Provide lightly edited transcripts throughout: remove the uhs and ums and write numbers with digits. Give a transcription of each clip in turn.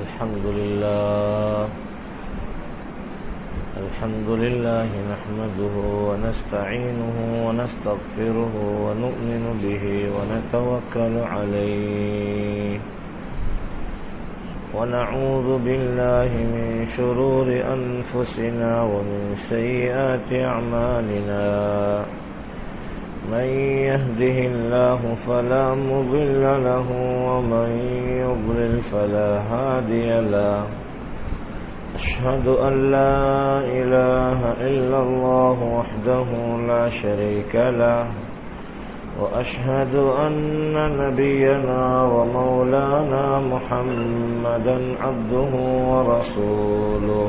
الحمد لله نحمده ونستعينه ونستغفره ونؤمن به ونتوكل عليه ونعوذ بالله من شرور أنفسنا ومن سيئات أعمالنا من يهده الله فلا مضل له ومن يضلل فلا هادي له أشهد أن لا إله إلا الله وحده لا شريك له وأشهد أن نبينا ومولانا محمدا عبده ورسوله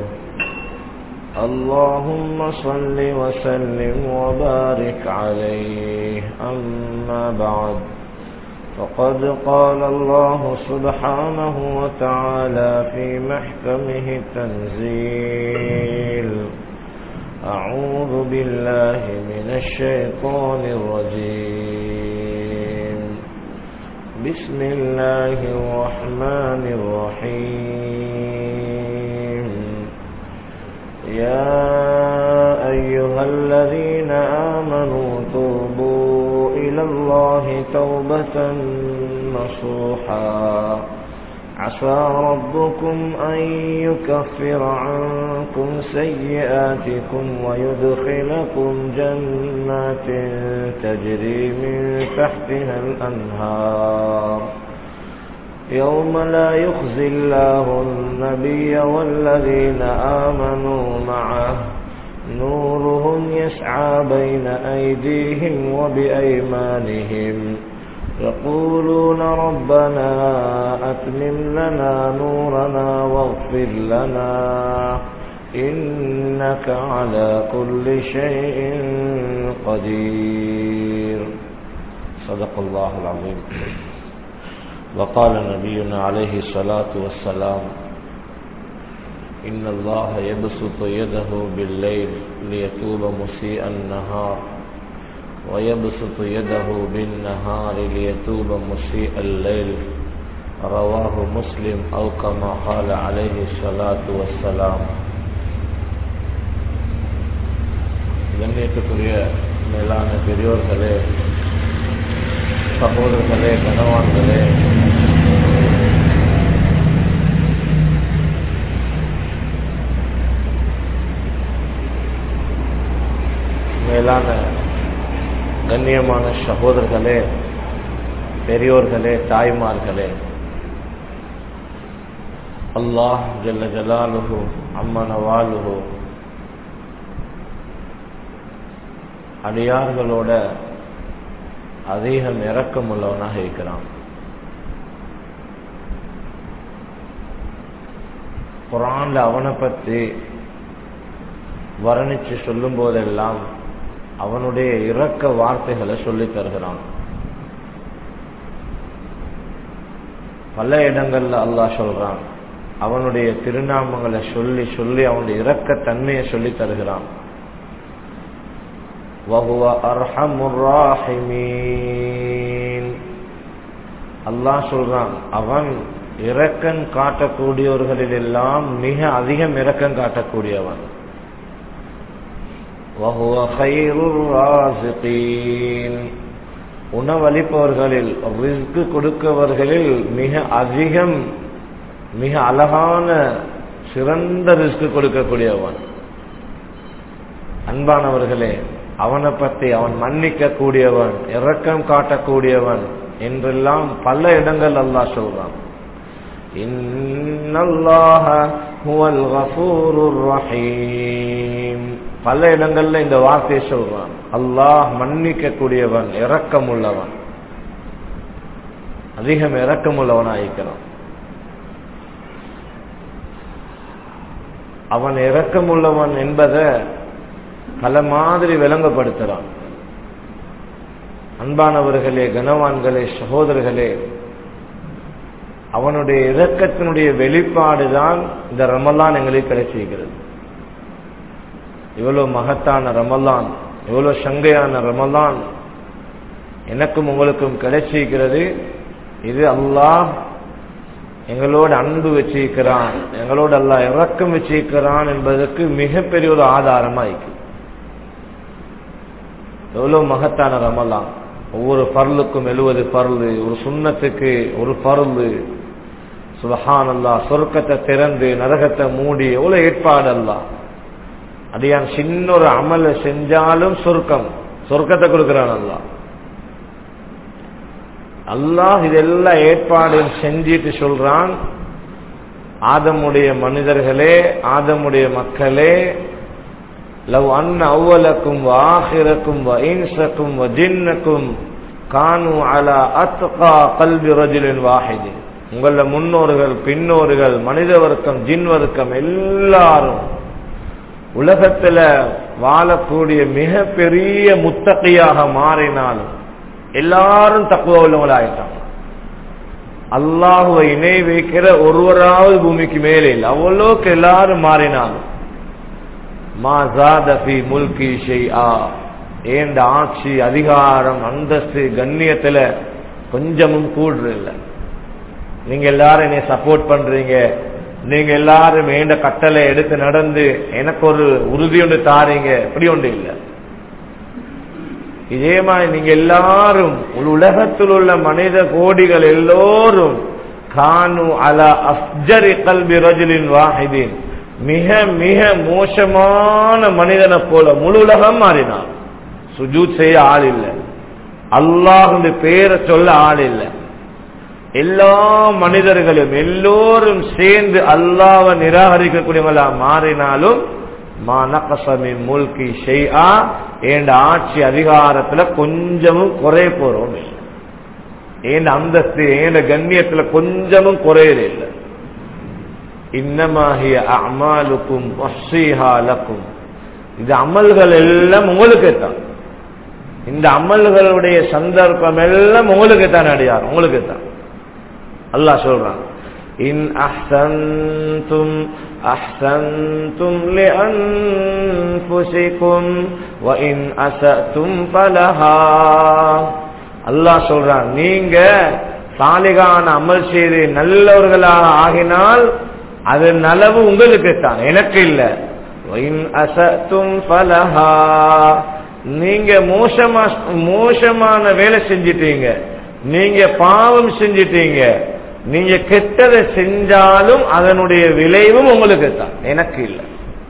اللهم صل وسلم وبارك عليه أما بعد فقد قال الله سبحانه وتعالى في محكمه التنزيل أعوذ بالله من الشيطان الرجيم بسم الله الرحمن الرحيم يا أيها الذين آمنوا توبوا إلى الله توبة نصوحا عسى ربكم أن يكفر عنكم سيئاتكم ويدخلكم جنات تجري من تحتها الأنهار يوم لا يخزي الله النبي والذين آمنوا معه نورهم يسعى بين أيديهم وبأيمانهم يقولون ربنا أتمم لنا نورنا واغفر لنا إنك على كل شيء قدير صدق الله العظيم. وقال نبينا عليه الصلاة والسلام إن الله يبسط يده بالليل ليتوب مسيء النهار ويبسط يده بالنهار ليتوب مسيء الليل رواه مسلم أو كما قال عليه الصلاة والسلام. கண்ணியத்துக்குரிய மேலான பெரியோர்களே, சகோதரர்களே, கணவான்களே, மேலான கண்ணியமான சகோதரர்களே, பெரியோர்களே, தாய்மார்களே, அல்லாஹ் ஜல்ல ஜலாலுஹு அம்ம நவாலுஹு அடியார்களோட அதிகம் இரக்கம் உள்ளவனாக இருக்கிறான். குர்ஆன்ல அவனை பற்றி வர்ணிச்சு சொல்லும் போதெல்லாம் அவனுடைய இரக்க வார்த்தைகளை சொல்லி தருகிறான். பல இடங்கள்ல அல்லாஹ் சொல்றான், அவனுடைய திருநாமங்களை சொல்லி சொல்லி அவனுடைய இரக்க தன்மையை சொல்லி தருகிறான். வஹுவ அர்ஹமுர் ராஹிமீன். அல்லாஹ் சொல்றான், அவன் இரக்கம் காட்டக்கூடியவர்களில் எல்லாம் மிக அதிகம் இரக்கம் காட்டக்கூடியவன். وهو خير الرازقين. உணவளிப்பவர்களில், ரிஸ்க் கொடுக்கவர்களில் மிக அதிகம், மிக அழகான சிறந்த ரிஸ்க் கொடுக்கக்கூடியவன். அன்பானவர்களே, அவனை பற்றி அவன் மன்னிக்க கூடியவன், இரக்கம் காட்டக்கூடியவன் என்றெல்லாம் பல இடங்கள் அல்லாஹ் சொல்றான். இன்னல்லாஹ ஹுவல் கஃபூருர் ரஹீம். பல இடங்கள்ல இந்த வார்த்தையை சொல்றான். அல்லாஹ் மன்னிக்க கூடியவன், இரக்கம் உள்ளவன், அதிகம் இரக்கம் உள்ளவனாயிருக்கிறான். அவன் இரக்கம் உள்ளவன் என்பதை பல மாதிரி விளங்கப்படுத்துறான். அன்பானவர்களே, கனவான்களே, சகோதரர்களே, அவனுடைய இரக்கத்தினுடைய வெளிப்பாடுதான் இந்த ரமலான் எங்களுக்கு கிடைச்சிருக்கிறது. இவ்வளவு மகத்தான ரமலான், இவ்வளவு சங்கையான ரமலான் எனக்கும் உங்களுக்கும் கிடைச்சிருக்கிறது. இது அல்லாஹ் எங்களோட அன்பு வச்சிருக்கிறான், எங்களோட அல்லாஹ் இரக்கம் வச்சிருக்கிறான் என்பதற்கு மிகப்பெரிய ஒரு ஆதாரமா இருக்கு. எவ்வளவு மகத்தான ரமலான். ஒவ்வொரு பர்லுக்கும் 70 பர்லு, ஒரு சுன்னத்துக்கு ஒரு பர்லு. சுப்ஹானல்லாஹ். சொர்க்கத்தை திறந்து நரகத்தை மூடி எவ்வளவு ஏற்பாடு அல்லாஹ். அடியான் சின்ன ஒரு அமல செஞ்சாலும் சொர்க்கத்தை கொடுக்கிறான் அல்லாஹ். அல்லாஹ் இதெல்லாம் ஏற்பாடு செஞ்சிட்டு சொல்றான், ஆதமுடைய மனிதர்களே, ஆதமுடைய மக்களே, லவ் அன்ன அவ்வலக்கும் வ ஆஹிரக்கும் வ இன்சக்கும் வ ஜின்னக்கும் கானு அலா அத்கா கல்பி ரஜுலின் வாஹிதின். உங்கள முன்னோர்கள், பின்னோர்கள், மனித வர்க்கம், ஜின் வர்க்கம் எல்லாரும் உலகத்துல வாழக்கூடிய மிக பெரிய முத்தகையாக மாறினாலும் எல்லாரும் தக்குவா உள்ளவங்களாயிட்டாங்க. அல்லாஹுவை இணை வைக்கிற ஒருவராவது பூமிக்கு மேலே இல்லை. அவ்வளோக்கு எல்லாரும் மாறினாலும் மா ஸாத ஃபீ முல்கி ஷைஆ, ஏண்ட ஆட்சி, அதிகாரம், அந்தஸ்து, கண்ணியத்துல கொஞ்சமும் கூடுறதில்ல. நீங்க எல்லாரும் என்னை சப்போர்ட் பண்றீங்க, நீங்க எல்லாரும் ஏண்ட கட்டளை எடுத்து நடந்து எனக்கு ஒரு உறுதி ஒன்று தாரீங்க, இப்படி ஒன்று இல்லை. இதே மாதிரி நீங்க எல்லாரும் உலகத்தில் உள்ள மனித கோடிகள் எல்லோரும் கானு அலா அஃஜரி கல்பி ரஜுலின் வாஹிதின், மிக மிக மோசமான மனிதனை போல முழு உலகம் மாறினான். சுஜூத் செய்ய ஆள் இல்லை, அல்லாஹ்வுடைய பேரை சொல்ல ஆள் இல்லை. எல்லா மனிதர்களும் எல்லோரும் சேர்ந்து அல்லாஹ்வை நிராகரிக்கக்கூடியவங்களா மாறினாலும் மா நகஸ மின் முல்கி ஷைஆ, ஏண்ட ஆட்சி அதிகாரத்துல கொஞ்சமும் குறைய போறோம் இல்லை, ஏண்ட அந்தஸ்து, ஏண்ட கண்ணியத்துல கொஞ்சமும் குறையது இல்லை. இன்னமா ஹிய அஅமாலுக்கும் வஸ்ஸீஹா லக்கும், இந்த அமல்கள் எல்லாம் உங்களுக்கு தான். இந்த அமல்களுடைய சந்தர்ப்பம் எல்லாம் உங்களுக்கு தான் அடியார், உங்களுக்கு தான். அல்லாஹ் சொல்றான், இன் அஹ்சன்தும் அஹ்சன்தும் லிஅன்ஃபுஸிகும் வ இன் அஸஅதும் ஃபலஹா. அல்லாஹ் சொல்றான், நீங்க சாலிகான அமல் செய்து நல்லவர்களாக ஆகினால் அது நலவு உங்களுக்கு தான், எனக்கு இல்லை. வ இன் அஸஅதும் ஃபலஹா, நீங்க மோசமான வேலை செஞ்சிட்டீங்க, நீங்க பாவம் செஞ்சிட்டீங்க, நீங்க கெட்டதை செஞ்சாலும் அதனுடைய விளைவும் உங்களுக்கு தான், எனக்கு இல்லை.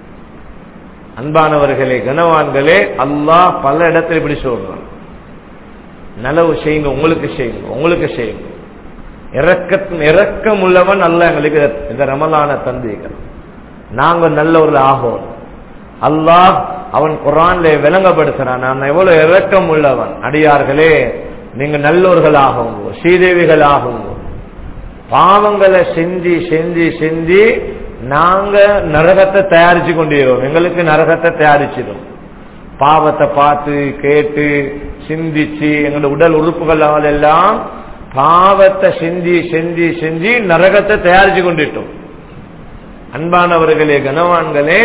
அன்பானவர்களே, கனவான்களே, அல்லாஹ் பல இடத்துல இப்படி சொல்றான், நலவு செய்யுங்க, உங்களுக்கு செய்யுங்க, உங்களுக்கு செய்யுங்க. இரக்கம் உள்ளவன் அல்லாஹ் எங்களுக்கு இந்த ரமலான தந்திருக்கிறான். நாங்க நல்லவர்கள் ஆகும். அல்லாஹ் அவன் குர்ஆன்ல விளங்கப்படுத்துறான், நான் எவ்வளவு இரக்கம் உள்ளவன். அடியார்களே, நீங்க நல்லவர்களாகும், ஸ்ரீதேவிகளாகும். பாவங்களை செஞ்சு செஞ்சு செஞ்சு நாங்க நரகத்தை தயாரிச்சு கொண்டிருக்கோம், எங்களுக்கு நரகத்தை தயாரிச்சிடும். பாவத்தை பார்த்து கேட்டு சிந்திச்சு எங்களோட உடல் உறுப்புகள் எல்லாம் பாவத்தை செஞ்சு செஞ்சு செஞ்சு நரகத்தை தயாரிச்சு கொண்டிட்டோம். அன்பானவர்களே, கனவான்களே,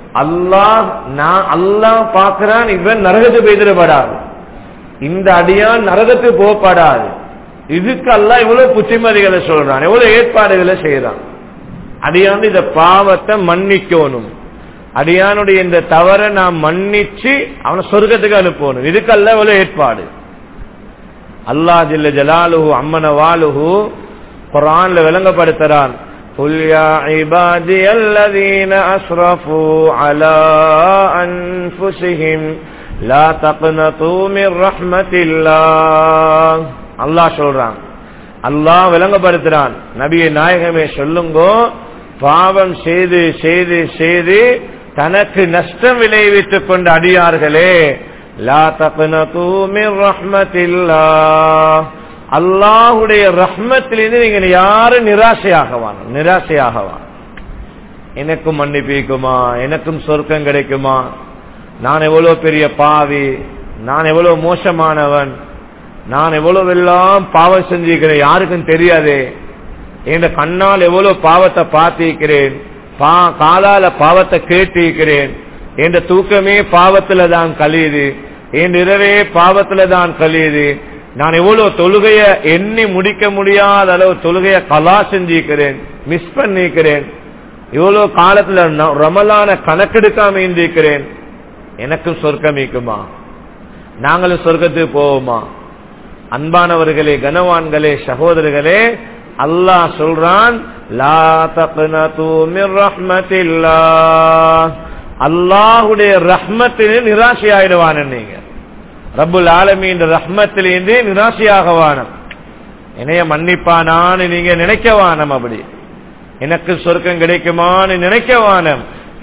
அல்லாஹ் பார்க்கிறான், இவன் நரகத்தை பெய்திடப்படாது, இந்த அடியான் நரகத்துக்கு போகப்படாது. இதுக்கு அல்லாஹ் இவ்வளவு புத்திமதிகளை சொல்றான், எவ்வளவு ஏற்பாடுகளை செய்யறான். அடியான் இந்த பாவத்தை மன்னிக்கணும், அடியானுடைய இந்த தவறை நான் மன்னிச்சு அவனை சொர்க்கத்துக்கு அனுப்பணும். இதுக்கு அல்லாஹ் இவ்வளவு ஏற்பாடு. அல்லாஹ் ஜல்ல ஜலாலுஹு அம்மன வாலுஹு குர்ஆன்ல விளங்கப்படுத்துறான், قُلْ يَا عِبَادِيَ الَّذِينَ أَسْرَفُوا عَلَى أَنفُسِهِمْ لَا تَقْنَطُوا مِنْ رَحْمَةِ اللَّهِ. அல்லாஹ் சொல்றான், அல்லாஹ் விளங்கப்படுத்துறான், நபியே நாயகமே சொல்லுங்க, பாவம் செய்து செய்து செய்து தனக்கு நஷ்டம் விளைவித்துக் கொண்ட அடியார்களே, லா தக்னது மின் ரஹ்மத்தில்லாஹ், அல்லாஹ்வுடைய ரஹ்மத்திலிருந்து நீங்க யாரும் நிராசையாகவான். எனக்கும் மன்னிப்பிக்குமா, எனக்கும் சொர்க்கம் கிடைக்குமா, நான் எவ்வளவு பெரிய பாவி, நான் எவ்வளவு மோசமானவன், நான் எவ்வளவு எல்லாம் பாவம் செஞ்சிருக்கிறேன், யாருக்கும் தெரியாதே, என் கண்ணால் எவ்வளவு பாவத்தை பார்த்திருக்கிறேன், காலால பாவத்தை கேட்டிருக்கிறேன், என் தூக்கமே பாவத்துல தான் கழியுது, என் இரவே பாவத்துல தான் கழியுது, நான் எவ்வளவு தொழுகைய எண்ணி முடிக்க முடியாத அளவு தொழுகைய கலா செஞ்சிருக்கிறேன், மிஸ் பண்ணிக்கிறேன், இவ்வளவு காலத்துல ரமலான கணக்கெடுக்காம இருந்திருக்கிறேன், எனக்கும் சொர்க்கம் இருக்குமா? நாங்களும் சொர்க்கத்துக்கு போவோமா? அன்பானவர்களே, கனவான்களே, சகோதரர்களே, அல்லாஹ் சொல்றான், லா தக்னது மிர் ரஹ்மத்தில்லாஹ், அல்லாஹ்வுடைய ரஹ்மத்திலே நிராசையாயிடுவான. நீங்க ரப்புல் ஆலமீன் ரஹ்மத்திலிருந்து நிராசையாகவானம். என்னைய மன்னிப்பானான்னு நீங்க நினைக்கவானம், அப்படி எனக்கு சொர்க்கம் கிடைக்குமான்னு நினைக்கவானம்.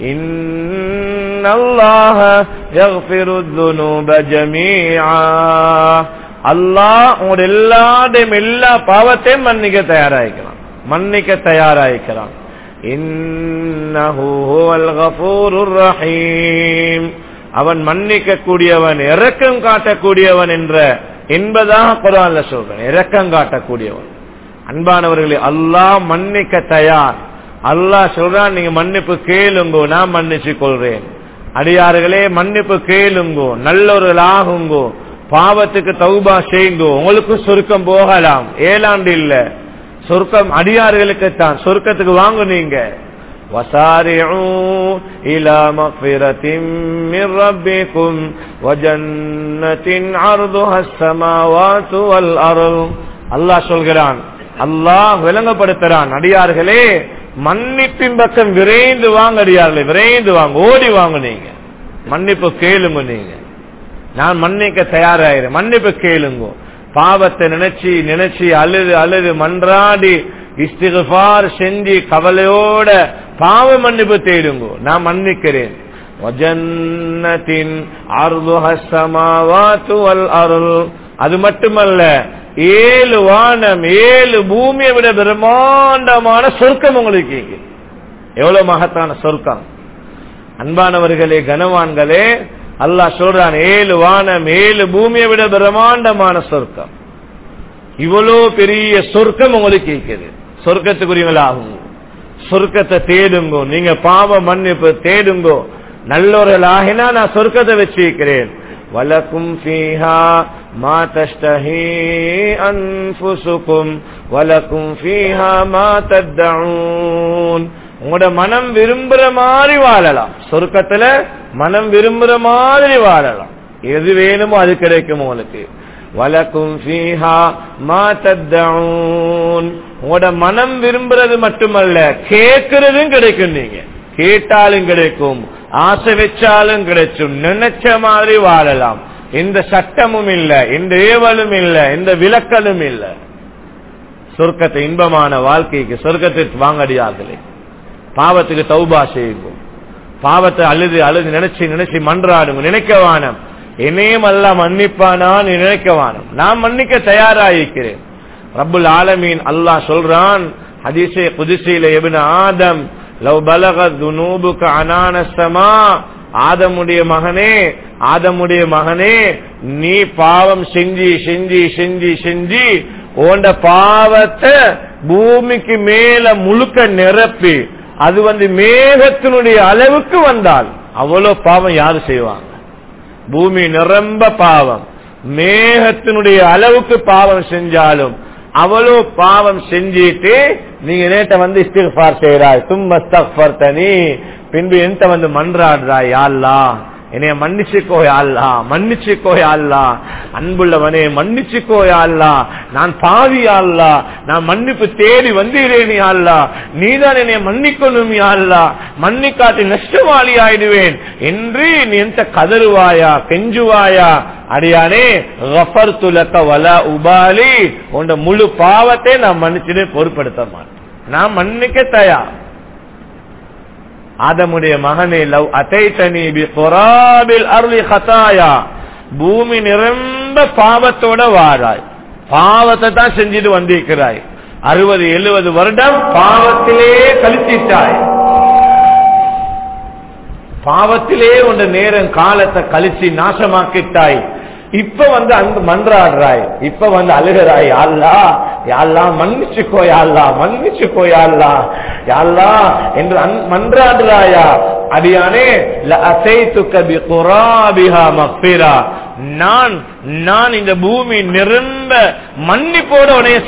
இன்னல்லாஹ யக்ஃபிரு ذுனூப ஜமீஆ, அல்லாஹ் உங்க எல்லா பாவத்தையும் மன்னிக்க தயாராயிருக்கிறான். இன்னஹு ஹுவல் கஃபூருர் ரஹீம், அவன் மன்னிக்க கூடியவன், இரக்கம் காட்டக்கூடியவன் என்பதாக குர்ஆன்ல சொல்றான். இரக்கம் காட்டக்கூடியவன். அன்பானவர்களே, அல்லாஹ் மன்னிக்க தயார். அல்லாஹ் சொல்றான், நீங்க மன்னிப்பு கேளுங்கோ, நான் மன்னிச்சு கொள்றேன். அடியார்களே, மன்னிப்பு கேளுங்கோ, நல்லவர்களாகுங்கோ, பாவத்துக்கு தௌபா செய்யுங்கோ, உங்களுக்கு சொர்க்கம் போகலாம். ஏலாண்டு இல்ல, சொர்க்கம் அடியார்களுக்கு தான். சொர்க்கத்துக்கு வாங்க நீங்க. وَسَارِعُوا إِلَى مَغْفِرَةٍ مِّن رَّبِّكُمْ وَجَنَّةٍ عَرْضُهَا السَّمَاوَاتُ وَالْأَرْضُ. அல்லாஹ் சொல்கிறான், அல்லாஹ் விளங்கப்படுத்துறான், அடியார்களே மன்னிப்பின் பக்கம் விரைந்து வாங்க. அடியார்களே விரைந்து வாங்க, ஓடி வாங்க. நீங்க மன்னிப்பு கேளுங்க. நீங்க நான் மன்னிக்க தயாராகிறேன், மன்னிப்பு கேளுங்க. பாவத்தை நினைச்சு நினைச்சு அழுது மன்றாடி இஸ்திக்ஃபார் செஞ்சு கவலையோட பாவ மன்னிப்பு தேடுங்க, நான் மன்னிக்கிறேன். வஜன்னத்தின் அர்துஹா ஸமாவாத்து வல் அர்து, அது மட்டுமல்ல 7 வானம் 7 பூமியை விட பிரம்மாண்டமான சொர்க்கம் உங்களுக்கு. எவ்வளவு மகத்தான சொர்க்கம்! அன்பானவர்களே, கனவான்களே, அல்லாஹ் சொல்றான், 7 வானம் 7 பூமியை விட பிரம்மாண்டமான சொர்க்கம். இவ்வளவு பெரிய சொர்க்கம் உங்களுக்கு இருக்குது. சொர்க்கத்துக்குரியவங்களாகும். சொர்க்கத்தை தேடுங்கோ, நீங்க பாவ மன்னிப்பு தேடுங்கோ. நல்லவர்களாகினா நான் சொர்க்கத்தை வச்சிருக்கிறேன். வலக்கும் ஃபீஹா மா தஷ்தஹி அன்ஃபுசுகும் வலக்கும் ஃபீஹா மா தத்தஊன். உங்களோட மனம் விரும்புற மாதிரி வாழலாம். சொர்க்கத்துல மனம் விரும்புற மாதிரி வாழலாம். எது வேணுமோ அது கிடைக்கும் உங்களுக்கு. வலக்கும் ஃபீஹா மா தத்தஊன். உங்களோட மனம் விரும்புறது மட்டுமல்ல, கேட்கறதும் கிடைக்கும். நீங்க கேட்டாலும் கிடைக்கும், ஆசை வச்சாலும் கிடைக்கும். நினைச்ச மாதிரி வாழலாம். எந்த சட்டமும் இல்ல, எந்த ஏவலும் இல்ல, எந்த விலக்கலும் இல்ல. சொர்க்கத்தை இன்பமான வாழ்க்கைக்கு சொர்க்கத்திற்கு வாங்கடியார்களே. பாவத்துக்கு தௌபா செய்வோம். பாவத்தை அழுது நினைச்சு மன்றாடுங்க. நினைக்கவானம், என்னையும் அல்ல மன்னிப்பானான்னு நினைக்கவானம். நான் மன்னிக்க தயாராயிருக்கிறேன். ரப்புல் ஆலமீன் அல்லாஹ் சொல்றான், ஹதீஸே குதுஸில, இப்னு ஆதம் லவ் பலகத் துனூபுக அனான ஸமா, ஆதமுடைய மகனே, நீ பாவம் செஞ்சு உண்ட பாவத்தை பூமிக்கு மேல முழுக்க நிரப்பி அது மேகத்தினுடைய அளவுக்கு வந்தால், அவ்வளவு பாவம் யாரு செய்வாங்க? பூமி நிரம்ப பாவம், மேகத்தினுடைய அளவுக்கு பாவம் செஞ்சாலும் அவ்வளவு பாவம் செஞ்சிட்டு நீங்க நேற்ற இஸ்திக்ஃபார் செய்யறாய், தும்மஸ்தக்ஃபர்தனி, பின்பு என்கிட்ட மன்றாடுறாய், யா அல்லாஹ் என்னைய மன்னிச்சுக்கோ யா அல்லாஹ், மன்னிச்சுக்கோ யா அல்லாஹ், அன்புள்ளவனே மன்னிச்சுக்கோ யா அல்லாஹ், நான் பாவி யா அல்லாஹ், நான் மன்னிப்பு தேடி வந்தீரேன் யா அல்லாஹ், நீதான் என்னைய மன்னிக்கணும் யா அல்லாஹ், மன்னிக்காட்டி நஷ்டவாளி ஆயிடுவேன் என்று நீ என்கிட்ட கதறுவாயா, கெஞ்சுவாயா, அடியானே கஃபர்து லக வலா உபாலி, உன்ட முழு பாவத்தை நான் மன்னிச்சுட்டு பொறுப்படுத்த மாட்டேன், நான் மன்னிக்க தயார். ஆதமுடைய மகனே, லவ் அதைதனி பிகுராபில் அர்லி கதாயா, பூமி நிரம்ப பாவத்தோட வாராய், பாவத்தை தான் செஞ்சுட்டு வந்திருக்கிறாய், 60-70 வருடம் பாவத்திலே கழிச்சிட்டாய், பாவத்திலே உண்ட நேரம் காலத்தை கழிச்சு நாசமாக்கிட்டாய். இப்ப அங்கு மன்றாடுறாய், இப்ப அழுகிறாய், யா அல்லாஹ் யா அல்லாஹ் மன்னிச்சுக்கோ யா அல்லாஹ், மன்னிச்சுக்கோ யா அல்லாஹ், யா அல்லாஹ் என்று மன்றாடுறாயா? அடியானே லஅதைதுக பிகுராபிஹா மக்ஃபிரா, நான் இந்த பூமி நிரம்ப மன்னிப்போட உடைய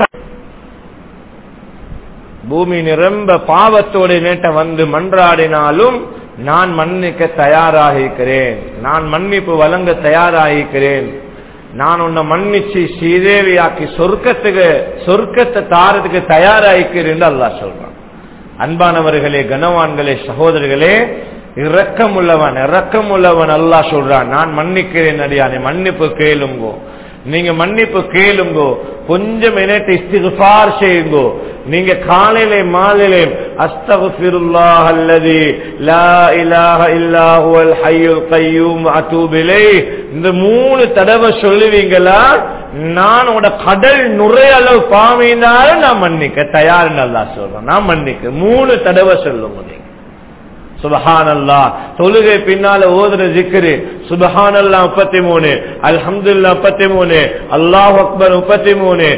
பூமி நிரம்ப பாவத்தோட நேட்ட வந்து மன்றாடினாலும் நான் மன்னிக்க தயாராகிறேன், நான் மன்னிப்பு வழங்க தயாராகிறேன், நான் உன்னை மன்னிச்சு ஸ்ரீதேவியாக்கி சொர்க்கத்தை தாரதுக்கு தயாராகிறேன் அல்லாஹ் சொல்றான். அன்பானவர்களே, கனவான்களே, சகோதரர்களே, இரக்கம் உள்ளவன் அல்லாஹ் சொல்றான். நான் மன்னிக்கிறேன் அடியானே, மன்னிப்பு கேளுங்கோ. நீங்க மன்னிப்பு கேளுங்கோ, கொஞ்சம் எனக்கு இஸ்திக்ஃபார் செய்யுங்கோ. நீங்க காலையிலே மாலையிலே அஸ்தக்ஃபிருல்லாஹ் அல்லதி லா இலாஹ இல்லா ஹுவல் ஹய்யுல் கய்யூம் அத்தூபு இலைஹ் இந்த 3 தடவை சொல்லுவீங்களா, நான் உட கடல் நுரையளவு பாவினாலும் நான் மன்னிக்க தயார்னு அல்லாஹ் சொல்றேன். நான் மன்னிக்க 3 தடவை சொல்லுங்க. நீங்க சுப்ஹானல்லாஹ் தொழுகை பின்னால ஓதுற ஜிக்ரு சுப்ஹானல்லாஹ் 33, அல்ஹம்துலில்லாஹ் 33, அல்லாஹு அக்பர் 33,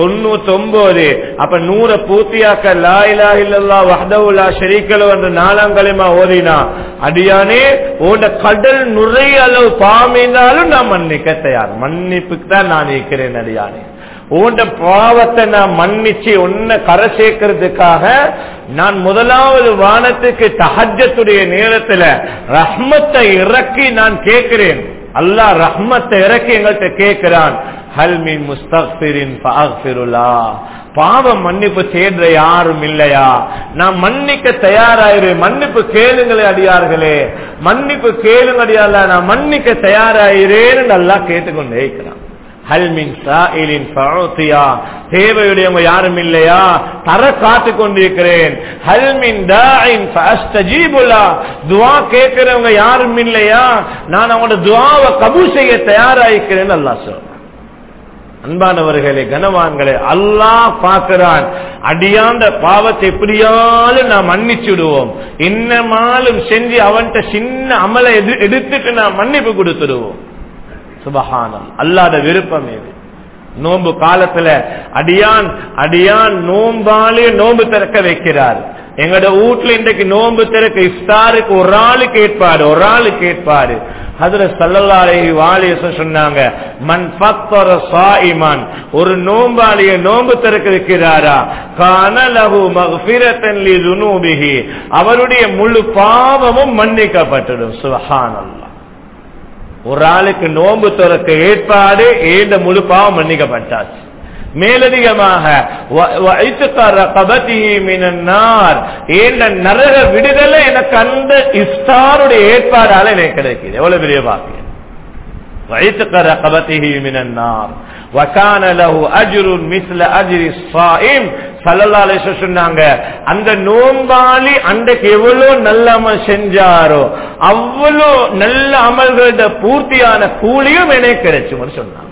99. அப்ப 100 பூர்த்தியாக்க லா இலாஹ இல்லல்லாஹ் வஹ்தஹு லா ஷரீக லஹு என்ற 4 கலிமா ஓதினா அடியானே ஓட கடல் நுரையளவு பாவமினாலும் நான் மன்னிக்க தயார். மன்னிப்புக்கு தான் நான் இருக்கிறேன் அடியானே. உன்ட பாவத்தை நான் மன்னிச்சு உன்னை கரை சேர்க்கிறதுக்காக நான் முதலாவது வானத்துக்கு தஹஜ்ஜத்துடைய நேரத்துல ரஹ்மத்தை இறக்கி நான் கேட்கிறேன். அல்லாஹ் ரஹ்மத்தை இறக்கி எங்கள்கிட்ட கேட்கிறான். ஹல் மின் முஸ்தக்ஃபிரின் ஃபஅக்ஃபிருல்லாஹ், பாவம் மன்னிப்பு தேடுற யாரும் இல்லையா? நான் மன்னிக்க தயாராயிரு. மன்னிப்பு கேளுங்களே அடியார்களே, மன்னிப்பு கேளுங்க அடியார்களே, நான் மன்னிக்க தயாராயிரேன்னு அல்லாஹ் கேட்டுக்கொண்டே இருக்கிறான். ஹல் மின் சாயிலின் ஃபஅதியா, தேவையுடையவங்க யாரும் இல்லையா? தர காத்து கொண்டிருக்கிறேன். ஹல் மின் தாஇன் ஃபஅஸ்தஜீபு லஹ், துஆ கேட்கிறவங்க யாரும் இல்லையா? நான் அவங்களோட துஆவை கபூல் செய்ய தயாராகிறேன் அல்லாஹ் சொல்றான். அன்பானவர்களே, கனவான்களே, அல்லாஹ் பார்க்கிறான். அடியாண்ட பாவத்தை எப்படியாலும் நான் மன்னிச்சுடுவோம். இன்னமாலும் செஞ்சு அவன்கிட்ட சின்ன அமலை எடுத்துட்டு நான் மன்னிப்பு கொடுத்துடுவோம். சுபஹானல்லாஹ், அல்லாஹ்வுடைய விருப்பம் இது. நோன்பு காலத்துல அடியான் நோம்பாலே நோன்பு திறக்க வைக்கிறார். எங்கட வீட்டுல இன்றைக்கு நோன்பு திறக்க இஃப்தாருக்கு ஒரு ஆளுக்கு ஏற்பாடு. ஹஜ்ரத் ஸல்லல்லாஹு அலைஹி வஸல்லம் சொன்னாங்க, மன் ஃபத்தர ஸாயிமன், ஒரு நோம்பாளிய நோன்பு திறக்க வைக்கிறாரா, கான லஹு மக்ஃபிரத்தன் லிதுனூபிஹி, அவருடைய முழு பாவமும் மன்னிக்கப்பட்டுடும். சுப்ஹானல்லாஹ், ஒரு ஆளுக்கு நோன்பு திறக்க ஏற்பாடு, ஏண்ட முழு பாவம் மன்னிக்கப்பட்டாச்சு. மேலதிகமாக ஏண்ட நரக விடுதலை எனக்கு அந்த இஃப்தாருடைய ஏற்பாடால எனக்கு கிடைக்குது. எவ்வளவு பெரிய பாக்கியம். சொன்னாங்க, அந்த நோம்பாளி அன்றைக்கு எவ்வளவு நல்ல அமல் செஞ்சாரோ அவ்வளவு நல்ல அமல்களோட பூர்த்தியான கூலியும் எனக்கு கிடைச்சுன்னு சொன்னாங்க.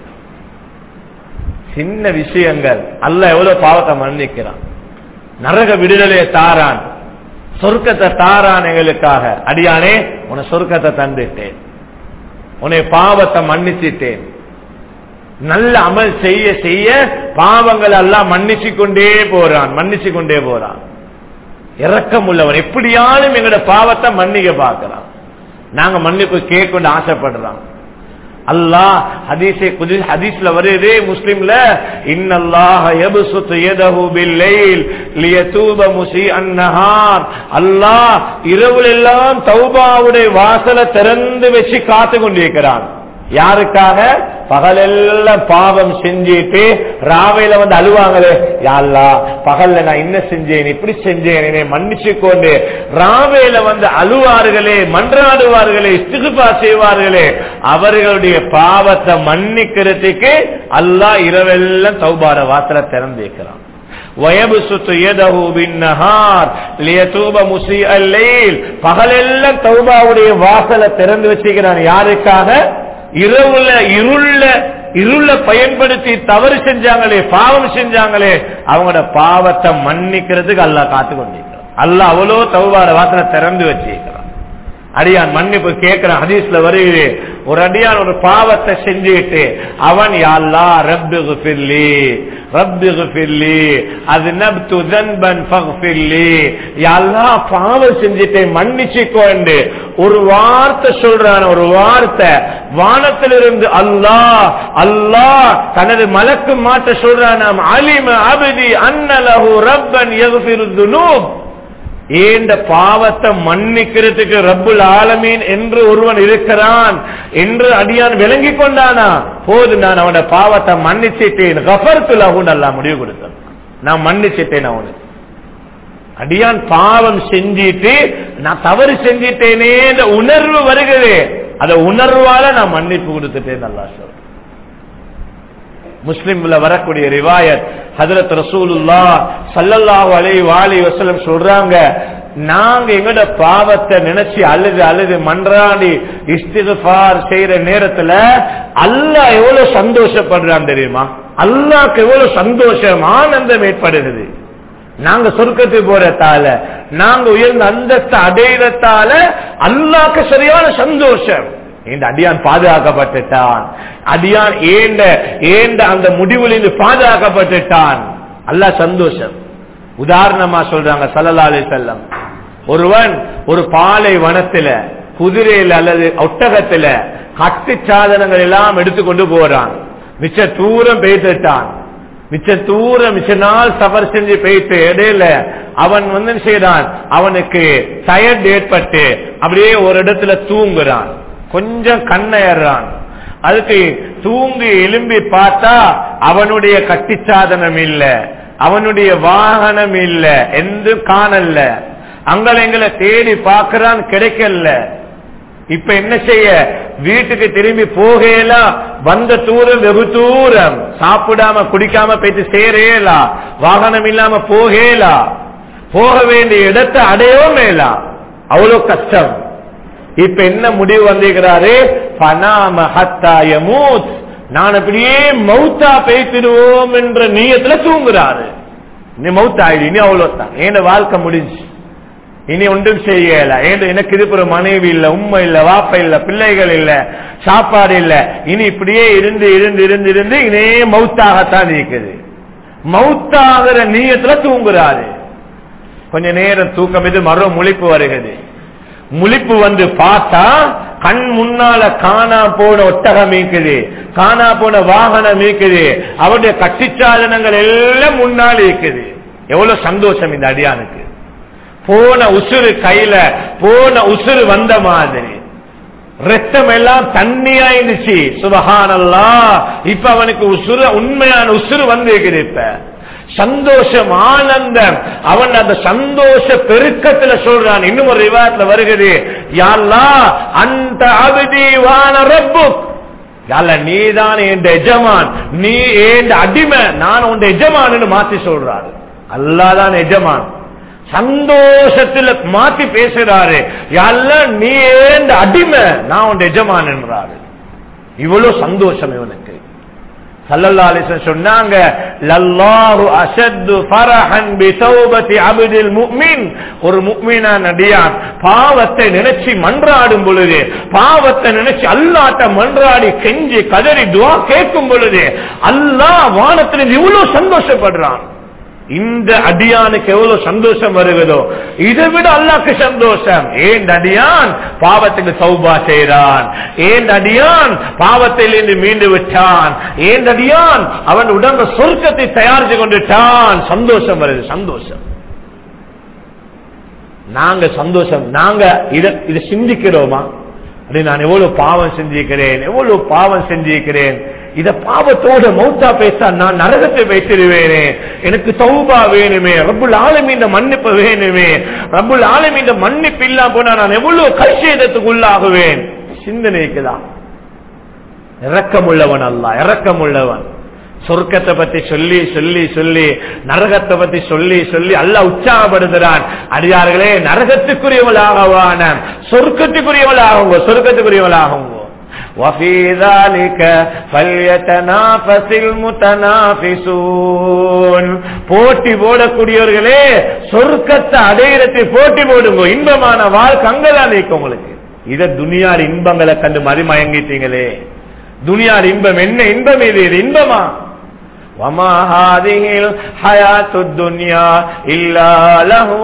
சின்ன விஷயங்கள் அல்லாஹ் எவ்வளவு பாவத்தை மன்னிக்கிறான். நரக விடுதலையை தாரான், சொர்க்கத்தை தாரான் எங்களுக்காக. அடியானே, உன சொர்க்கத்தை தந்துட்டேன், உன்னை பாவத்தை மன்னிச்சிட்டேன். நல்ல அமல் செய்ய செய்ய பாவங்கள் எல்லாம் மன்னிச்சு கொண்டே போறான். இரக்கம் உள்ளவன், எப்படியாலும் எங்களோட பாவத்தை மன்னிக்க பார்க்கிறான். நாங்க மன்னிப்பு கேட்க ஆசைப்படுறோம். அல்லாஹ் ஹதீஸ்ல வருதே, முஸ்லிம்ல, இன்னல்லாஹ யப்சுத்து யதஹு பில்லைல் லியதூப முஸீஅன் நஹார், அல்லாஹ் இரவுல எல்லாம் தௌபாவுடைய வாசலை திறந்து வச்சு காத்து கொண்டிருக்கிறான். யாருக்காக? பகலெல்லாம் பாவம் செஞ்சிட்டு ராவையில வந்து அழுவாங்களே, யா அல்லாஹ் பகல்ல நான் என்ன செஞ்சேன், இப்படி செஞ்சேன், என்னை மன்னிச்சு கொண்டு ராவையில வந்து அழுவார்களே, மன்றாடுவார்களே, இஸ்திக்ஃபார் செய்வார்களே, அவர்களுடைய பாவத்தை மன்னிக்கிறதுக்கு அல்லாஹ் இரவெல்லாம் தௌபார வாசலை திறந்திருக்கிறான். வயபுசுத்து யதஹு பின்னஹார் லியதூப முஸீஅல் லைல், பகலெல்லாம் தௌபாவுடைய வாசலை திறந்து வச்சிருக்கிறான். யாருக்காக? இருள பயன்படுத்தி தவறு செஞ்சாங்களே, பாவம் செஞ்சாங்களே, அவங்களோட பாவத்தை மன்னிக்கிறதுக்கு அல்லாஹ் காத்து கொண்டிருக்கிறான். அல்லாஹ் அவ்வளோ தௌபார வாசலை திறந்து வச்சிருக்கிறான். அடியான் மன்னிப்பு கேட்கிறான். ஹதீஸ்ல வருகிறது, ஒரு அடியான் ஒரு பாவத்தை செஞ்சுட்டு அவன் யா அல்லாஹ் ரப்பி ஃபிர்லி அஸ்னப்து ذنبا فاغفر لي, யா அல்லாஹ் பாவம் செஞ்சிட்டேன் மன்னிச்சுக்கோன்னு ஒரு வார்த்தை சொல்றான், ஒரு வார்த்தை வானத்திலிருந்து அல்லாஹ் அல்லாஹ் தனது மலக்கு மாட்ட சொல்றான், அலிம அபதி அன்னலஹு ரப்பன் யக்ஃபிரு துனூப், ஏண்ட பாவத்தை மன்னிக்கிறதுக்கு ரப்புல் ஆலமீன் என்று ஒருவன் இருக்கிறான் என்று அடியான் விளங்கி கொண்டானா, போது நான் அவனோட பாவத்தை மன்னிச்சிட்டேன், கஃபர்து லஹு, அல்லாஹ் முடிவு கொடுத்தான், நான் மன்னிச்சிட்டேன் அவனுக்கு. அடியான் பாவம் செஞ்சிட்டு நான் தவறு செஞ்சிட்டேனே உணர்வு வருகிறது, அந்த உணர்வால நான் மன்னிப்பு கொடுத்துட்டேன் அல்லாஹ் சொல்றான். முஸ்லிம்ல வரக்கூடிய ரிவாயத், ஹஜ்ரத் ரசூலுல்லாஹ் ஸல்லல்லாஹு அலைஹி வஸல்லம் சொல்றாங்க, நாங்க எங்கட பாவத்தை நினைச்சு அழுது அழுது மன்றாடி இஸ்திக்ஃபார் செய்யற நேரத்துல அல்லாஹ் எவ்வளவு சந்தோஷப்படுறான் தெரியுமா? அல்லாஹ்க்கு எவ்வளவு சந்தோஷம் ஆனந்தம் ஏற்படுகிறது. நாங்க சொர்க்கத்துக்கு போறதால, நாங்க உயர்ந்த அந்தஸ்து அடையிறதால அல்லாஹ்க்கு சரியான சந்தோஷம். இந்த அடியான் பாதுகாக்கப்பட்டுட்டான், அடியான் ஏண்ட அந்த முடிவுல பாதுகாக்கப்பட்டுட்டான், அல்லாஹ் சந்தோஷம். உதாரணமா சொல்றாங்க ஸல்லல்லாஹு அலைஹி வஸல்லம், ஒருவன் ஒரு பாலை வனத்துல குதிரையில் அல்லது ஒட்டகத்துல கட்டு சாதனங்கள் எல்லாம் எடுத்துக்கொண்டு போறான், மிச்ச தூரம் பெய்துட்டான், மிச்ச நாள் சஃபர் செஞ்சு போயிட்டு இடையில அவன் செய்யறான், அவனுக்கு டயர்ட் ஏற்பட்டு அப்படியே ஒரு இடத்துல தூங்குறான், கொஞ்சம் கண்ணயறான், அதுக்கு தூங்கி எலும்பி பார்த்தா அவனுடைய கட்டிச்சாதனம் இல்ல, அவனுடைய வாகனம் இல்ல, எந்த காணல, அங்கங்களை தேடி பார்க்கிறான், கிடைக்கல. இப்ப என்ன செய்ய, வீட்டுக்கு திரும்பி போகலாம், வந்த தூரம் வெகு தூரம், சாப்பிடாம குடிக்காம போயிட்டு சேரலாம், வாகனம் இல்லாம போகலாம், போக வேண்டிய இடத்தை அடையவும் மேலாம், அவ்வளவு கஷ்டம். இப்ப என்ன முடிவு வந்திருக்கிறாரு, ஃபனாம ஹத்தா யமூத், நான் அப்படியே மௌத்தா பேசிடுவோம் என்ற நியத்துல தூங்குறாரு. நீ மௌத்தாயிடு, இனி அவ்வளவுதான், என் வாழ்க்கை முடிஞ்சு, இனி ஒன்றும் செய்யல, எனக்கு இது ஒரு மனைவி இல்ல, உண்மை இல்ல, வாப்பா இல்ல, பிள்ளைகள் இல்ல, சாப்பாடு இல்ல, இனி இப்படியே இருந்து இருந்து இருந்து இருந்து இனே மௌத்தாகத்தான் இருக்குது. மௌத்தாகிற நியத்துல தூங்குறாரு. கொஞ்ச நேரம் தூக்கம், இது மறு முழிப்பு வருகிறது. முழிப்பு வந்து பார்த்தா கண் முன்னால காணா போன ஒட்டகம் இருக்குது, காணா போன வாகனம் இருக்குது, அவருடைய கட்டிச்சாதனங்கள் எல்லாம் முன்னால இருக்குது. எவ்வளவு சந்தோஷம் இந்த அடியானுக்கு. போன உசுறு கையில, போன உசுறு வந்த மாதிரி, ரத்தம் எல்லாம் தண்ணியா இருந்துச்சு. சுபஹானல்லாஹ், இப்ப அவனுக்கு உசுறு, உண்மையான உசுறு வந்திருக்குது. இப்ப சந்தோஷம், ஆனந்தம். அவன் அந்த சந்தோஷ பெருக்கத்துல சொல்றான். இன்னும் ஒரு ரிவாயத்துல வருகிறது, யா அல்லாஹ் அன்த அப்தி வான ரப்புக், யா அல்லாஹ் நீதான் என் எஜமான், நீ என் அடிமை, நான் உன் எஜமான்னு மாத்தி சொல்றாரு. அல்லாஹ் தான் எஜமான். சந்தோஷத்துல மாத்தி பேசுறாரு, யா அல்லாஹ் நீ என் அடிமை, நான் உன் எஜமான் என்றாரு. இவ்வளவு சந்தோஷம் இவனுக்கு. ஸல்லல்லாஹு அலைஹி வஸல்லம் சொன்னாங்க, லல்லாஹு அஷத்து ஃபரஹன் பிதௌபதி அப்தில் முஃமின், ஒரு முஃமினான அடியான் பாவத்தை நினைச்சு மன்றாடும் பொழுது, பாவத்தை நினைச்சு அல்லாஹ்ட்ட மன்றாடி கெஞ்சி கதறி துஆ கேட்கும் பொழுது அல்லாஹ் வானத்தில் இவ்வளவு சந்தோஷப்படுறான். இந்த அடியானுக்கு எவ்வளவு சந்தோஷம் வருகிறதோ இதை விட அல்லாஹ்க்கு சந்தோஷம். ஏன் அடியான் பாவத்துக்கு தௌபா செய்கிறான், ஏன் அடியான் பாவத்திலிருந்து மீண்டு விட்டான், ஏன் அடியான் அவன் உடம்பு சொர்க்கத்தை தயாரித்து கொண்டுட்டான். சந்தோஷம் வருது, சந்தோஷம். நாங்க சந்தோஷம், நாங்க இதை சிந்திக்கிறோமா? நான் எவ்வளவு பாவம் செஞ்சிருக்கிறேன், எவ்வளவு பாவம் செஞ்சிருக்கிறேன், இத பாவத்தோட மௌத்தா பேசா நான் நரகத்தை வைத்திருவேனே, எனக்கு தௌபா வேணுமே, ரப்புல் ஆலமீன் மன்னிப்பு வேணுமே, ரப்புல் ஆலமீன் மன்னிப்பு இல்லாம போனா நான் எவ்வளவு கஷ்டத்துக்கு உள்ளாகுவேன். சிந்தனைக்குதான். இரக்கமுள்ளவன் அல்லாஹ், இரக்கமுள்ளவன். சொர்க்கத்தை பத்தி சொல்லி சொல்லி சொல்லி, நரகத்தை பத்தி சொல்லி சொல்லி அல்லாஹ் உற்சாகப்படுத்துறான். அடியார்களே, நரகத்துக்குரியவளாகவான சொர்க்கத்துக்குரியவளாகுங்க, சொர்க்கத்துக்குரியவளாகுங்க. وَفِي ذَلِكَ فَلْيَتَنَافَسِ الْمُتَنَافِسُونَ, போட்டி போடக்கூடியவர்களே சொர்க்கத்தை அடையிறதை போட்டி போடுங்க. இன்பமான வாழ்க்கை அங்கதான் இருக்கு உங்களுக்கு. இத துனியார் இன்பங்களை கண்டு மறிமயங்கிட்டீங்களே. துனியார் இன்பம் என்ன இன்பம்? இது இன்பமா? وَمَا هَذِهِ الْحَيَاةُ الدُّنْيَا إِلَّا لَهْوٌ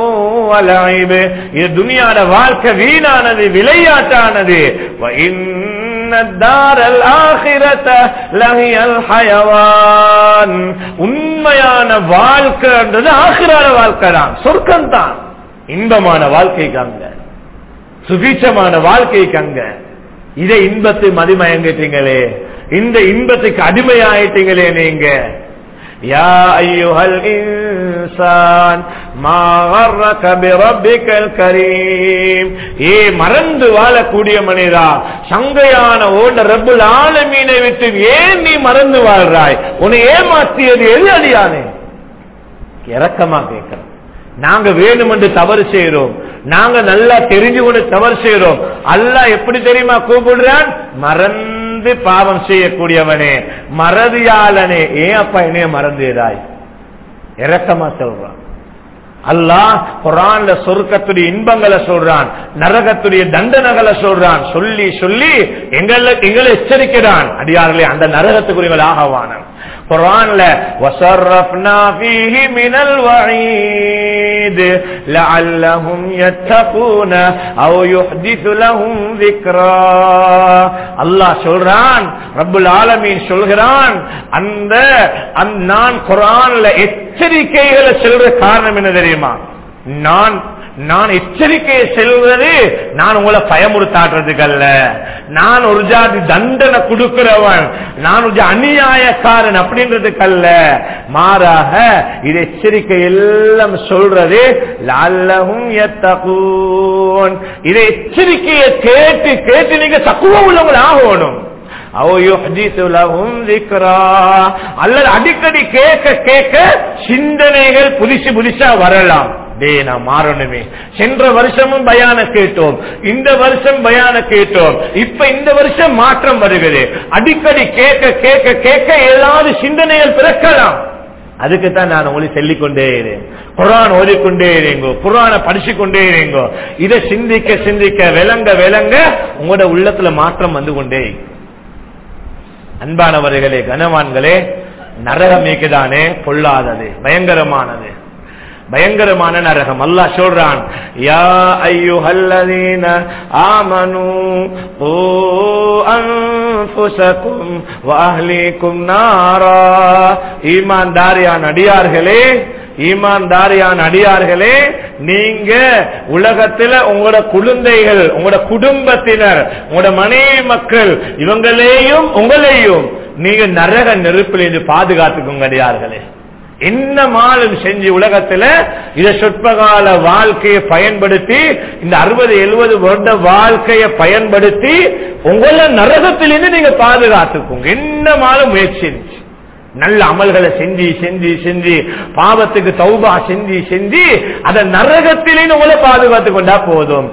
வலஇப். இது துனியாட வாழ்க்கை வீணானது, விளையாட்டானது. வ இன்னத்தாரல் ஆகிரத லஹியல் ஹயவான். உண்மையான வாழ்க்கைன்றது ஆகிரான வாழ்க்கை தான், சொர்க்கம் தான். இன்பமான வாழ்க்கைக்கு அங்க, சுபீட்சமான வாழ்க்கைக்கு அங்க. இதை இன்பத்தை மதிமயங்கிட்டீங்களே, இந்த இன்பத்துக்கு அடிமையாயிட்டீங்களே நீங்க. யா அய்யுஹல் இன்சான் மா கர்ரக பிரப்பிக்கல் கரீம். ஏ மறந்து வாழக்கூடிய மனிதா, சங்கையான ஓட ரப்புல் ஆலமீனை விட்டு ஏன் நீ மறந்து வாழ்றாய்? உன்னை ஏமாற்றியது எது அடியானே? இரக்கமா கேட்கிறோம். நாங்க வேணுமென்று தவறு செய்யறோம், நாங்க நல்லா தெரிஞ்சு கொண்டு தவறு செய்யறோம். அல்லாஹ் எப்படி தெரியுமா கூப்பிடுறான்? மறந்து பாவம் செய்யக்கூடியவனே, மறதியாளனே, ஏன் அப்பா என்னைய மறந்துடாய்? இரக்கமா சொல்றான் அல்லாஹ். குர்ஆன்ல சொர்க்கத்துடைய இன்பங்களை சொல்றான், நரகத்துடைய தண்டனைகளை சொல்றான். சொல்லி சொல்லி எங்களை எச்சரிக்கிறான். அடியார்களே, அந்த நரகத்துக்குரியவர்கள் ஆகவான குர்ஆன்ல வஸர்ரஃப்னா ஃபீஹி மினல் வஈத் லஅல்லஹும் யத்தகூன அவ் யுஹ்திஸு லஹும் ذிக்ரா. அல்லாஹ் சொல்றான், ரப்புல் ஆலமீன் சொல்கிறான், அந்த நான் குர்ஆன்ல எச்சரிக்கைகளை சொல்ற காரணம் என்ன தெரியுமா? நான் எச்சரிக்கையை செல்வது நான் உங்களை பயமுறுத்தாடுறதுக்கு அல்ல, நான் ஒரு ஜாதி தண்டனை கொடுக்கிறவன், நான் ஒரு அநியாயக்காரன் அப்படின்றதுக்கு அல்ல. மாறாக இது எச்சரிக்கை எல்லாம் சொல்றது லஅல்லஹும் யத்தகூன். இதை எச்சரிக்கையை கேட்டு கேட்டு நீங்க தக்குவா உள்ளவங்க ஆகணும். அல்லது அடிக்கடி கேட்க கேட்க சிந்தனைகள் புதுசு புதுசா வரலாம். நான் மாறணுமே, சென்ற வருஷமும் பயான கேட்டோம், இந்த வருஷம் பயான கேட்டோம், இப்ப இந்த வருஷம் மாற்றம் வருகிறது. அடிக்கடி கேட்க கேட்க கேட்க ஏதாவது சிந்தனைகள் பிறக்கலாம். அதுக்குத்தான் நான் உங்களுக்கு சொல்லிக்கொண்டே இருந்தேன், குர்ஆன் ஓதிக்கொண்டே இருங்கோ, குர்ஆனை படிச்சுக்கொண்டே இருங்கோ. இதை சிந்திக்க சிந்திக்க விளங்க விளங்க உங்களோட உள்ளத்துல மாற்றம் வந்து கொண்டே. அன்பானவர்களே, கனவான்களே, நரகம் இருக்குதானே பொல்லாதது, பயங்கரமானது, பயங்கரமான நரகம். அல்லாஹ் சொல்றான், யா அய்யுஹல்லதீன ஆமனூ கூ அன்ஃபுஸகும் வ அஹ்லீகும் நாரா. ஈமான்தாரியான அடியார்களே, ஈமான்தாரியான அடியார்களே, நீங்க உலகத்துல உங்களோட குழந்தைகள், உங்களோட குடும்பத்தினர், உங்களோட மனைவி மக்கள், இவங்களையும் உங்களையும் நீங்க நரக நெருப்பிலிருந்து பாதுகாத்துக்கோங்க அடியார்களே. என்ன மாலும் செஞ்சு உலகத்துல இத சொற்பகால வாழ்க்கையை பயன்படுத்தி, இந்த 60-70 வருட வாழ்க்கையை பயன்படுத்தி உங்கள நரகத்திலிருந்து நீங்க பாதுகாத்துக்கோங்க. என்ன மாலும் முயற்சி, நல்ல அமல்களை செஞ்சு செஞ்சு செஞ்சு, பாவத்துக்கு தௌபா செஞ்சு செஞ்சு அத நரகத்திலிருந்து உங்களை பாதுகாத்து கொண்டா போதும்.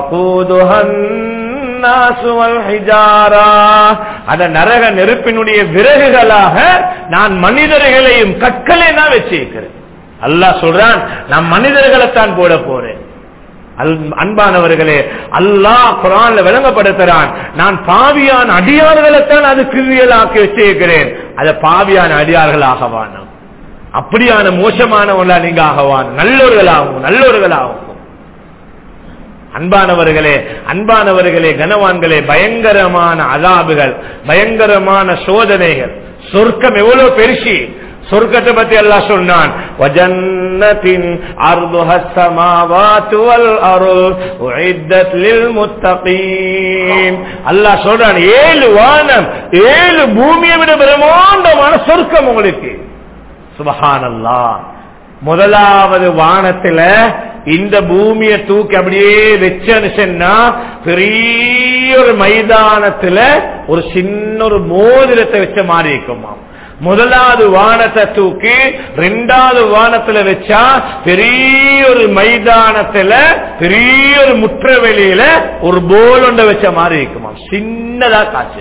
அந்த நரக நெருப்பினுடைய விறகுகளாக நான் மனிதர்களையும் கற்களை நான் வச்சிருக்கிறேன். அல்லாஹ் சொல்றான், நான் மனிதர்களைத்தான் போட போறேன். அன்பானவர்களே, அல்லாஹ் குர்ஆன்ல விளங்கப்படுத்துறான், நான் பாவியான அடியார்களைத்தான் அது கிரியலாக்கி வச்சிருக்கிறேன். அத பாவியான அடியார்களாகவான, அப்படியான மோசமானவர்களா நீங்க ஆகவான், நல்லோர்களாகும் நல்லோர்களாகும். அன்பானவர்களே, அன்பானவர்களே, கனவான்களே, பயங்கரமான அதாபுகள், பயங்கரமான சோதனைகள். சொர்க்கம் எவ்வளவு பெருசி, சொர்க்கத்தை பத்தி அல்லாஹ் சொன்னான், வஜன்னத்தின் அர்துஹஸ் ஸமாவாத்து வல் அர்து உஇத்தத் லில் முத்தகீன். அல்லாஹ் சொல்றான், 7 வானம் 7 பூமியை விட பிரம்மாண்டமான சொர்க்கம் உங்களுக்கு. சுப்ஹானல்லாஹ். முதலாவது வானத்துல இந்த பூமியை தூக்கி அப்படியே வச்சேன்னு சொன்னா, பெரிய ஒரு மைதானத்துல ஒரு சின்ன ஒரு மோதிரத்தை வச்ச மாதிரி இருக்குமா. முதலாவது வானத்தை தூக்கி 2வது வானத்துல வச்சா பெரிய ஒரு மைதானத்துல பெரிய ஒரு முற்றவெளியில ஒரு போல் ஒன்றை வச்ச மாதிரி இருக்குமா. சின்னதா காட்சி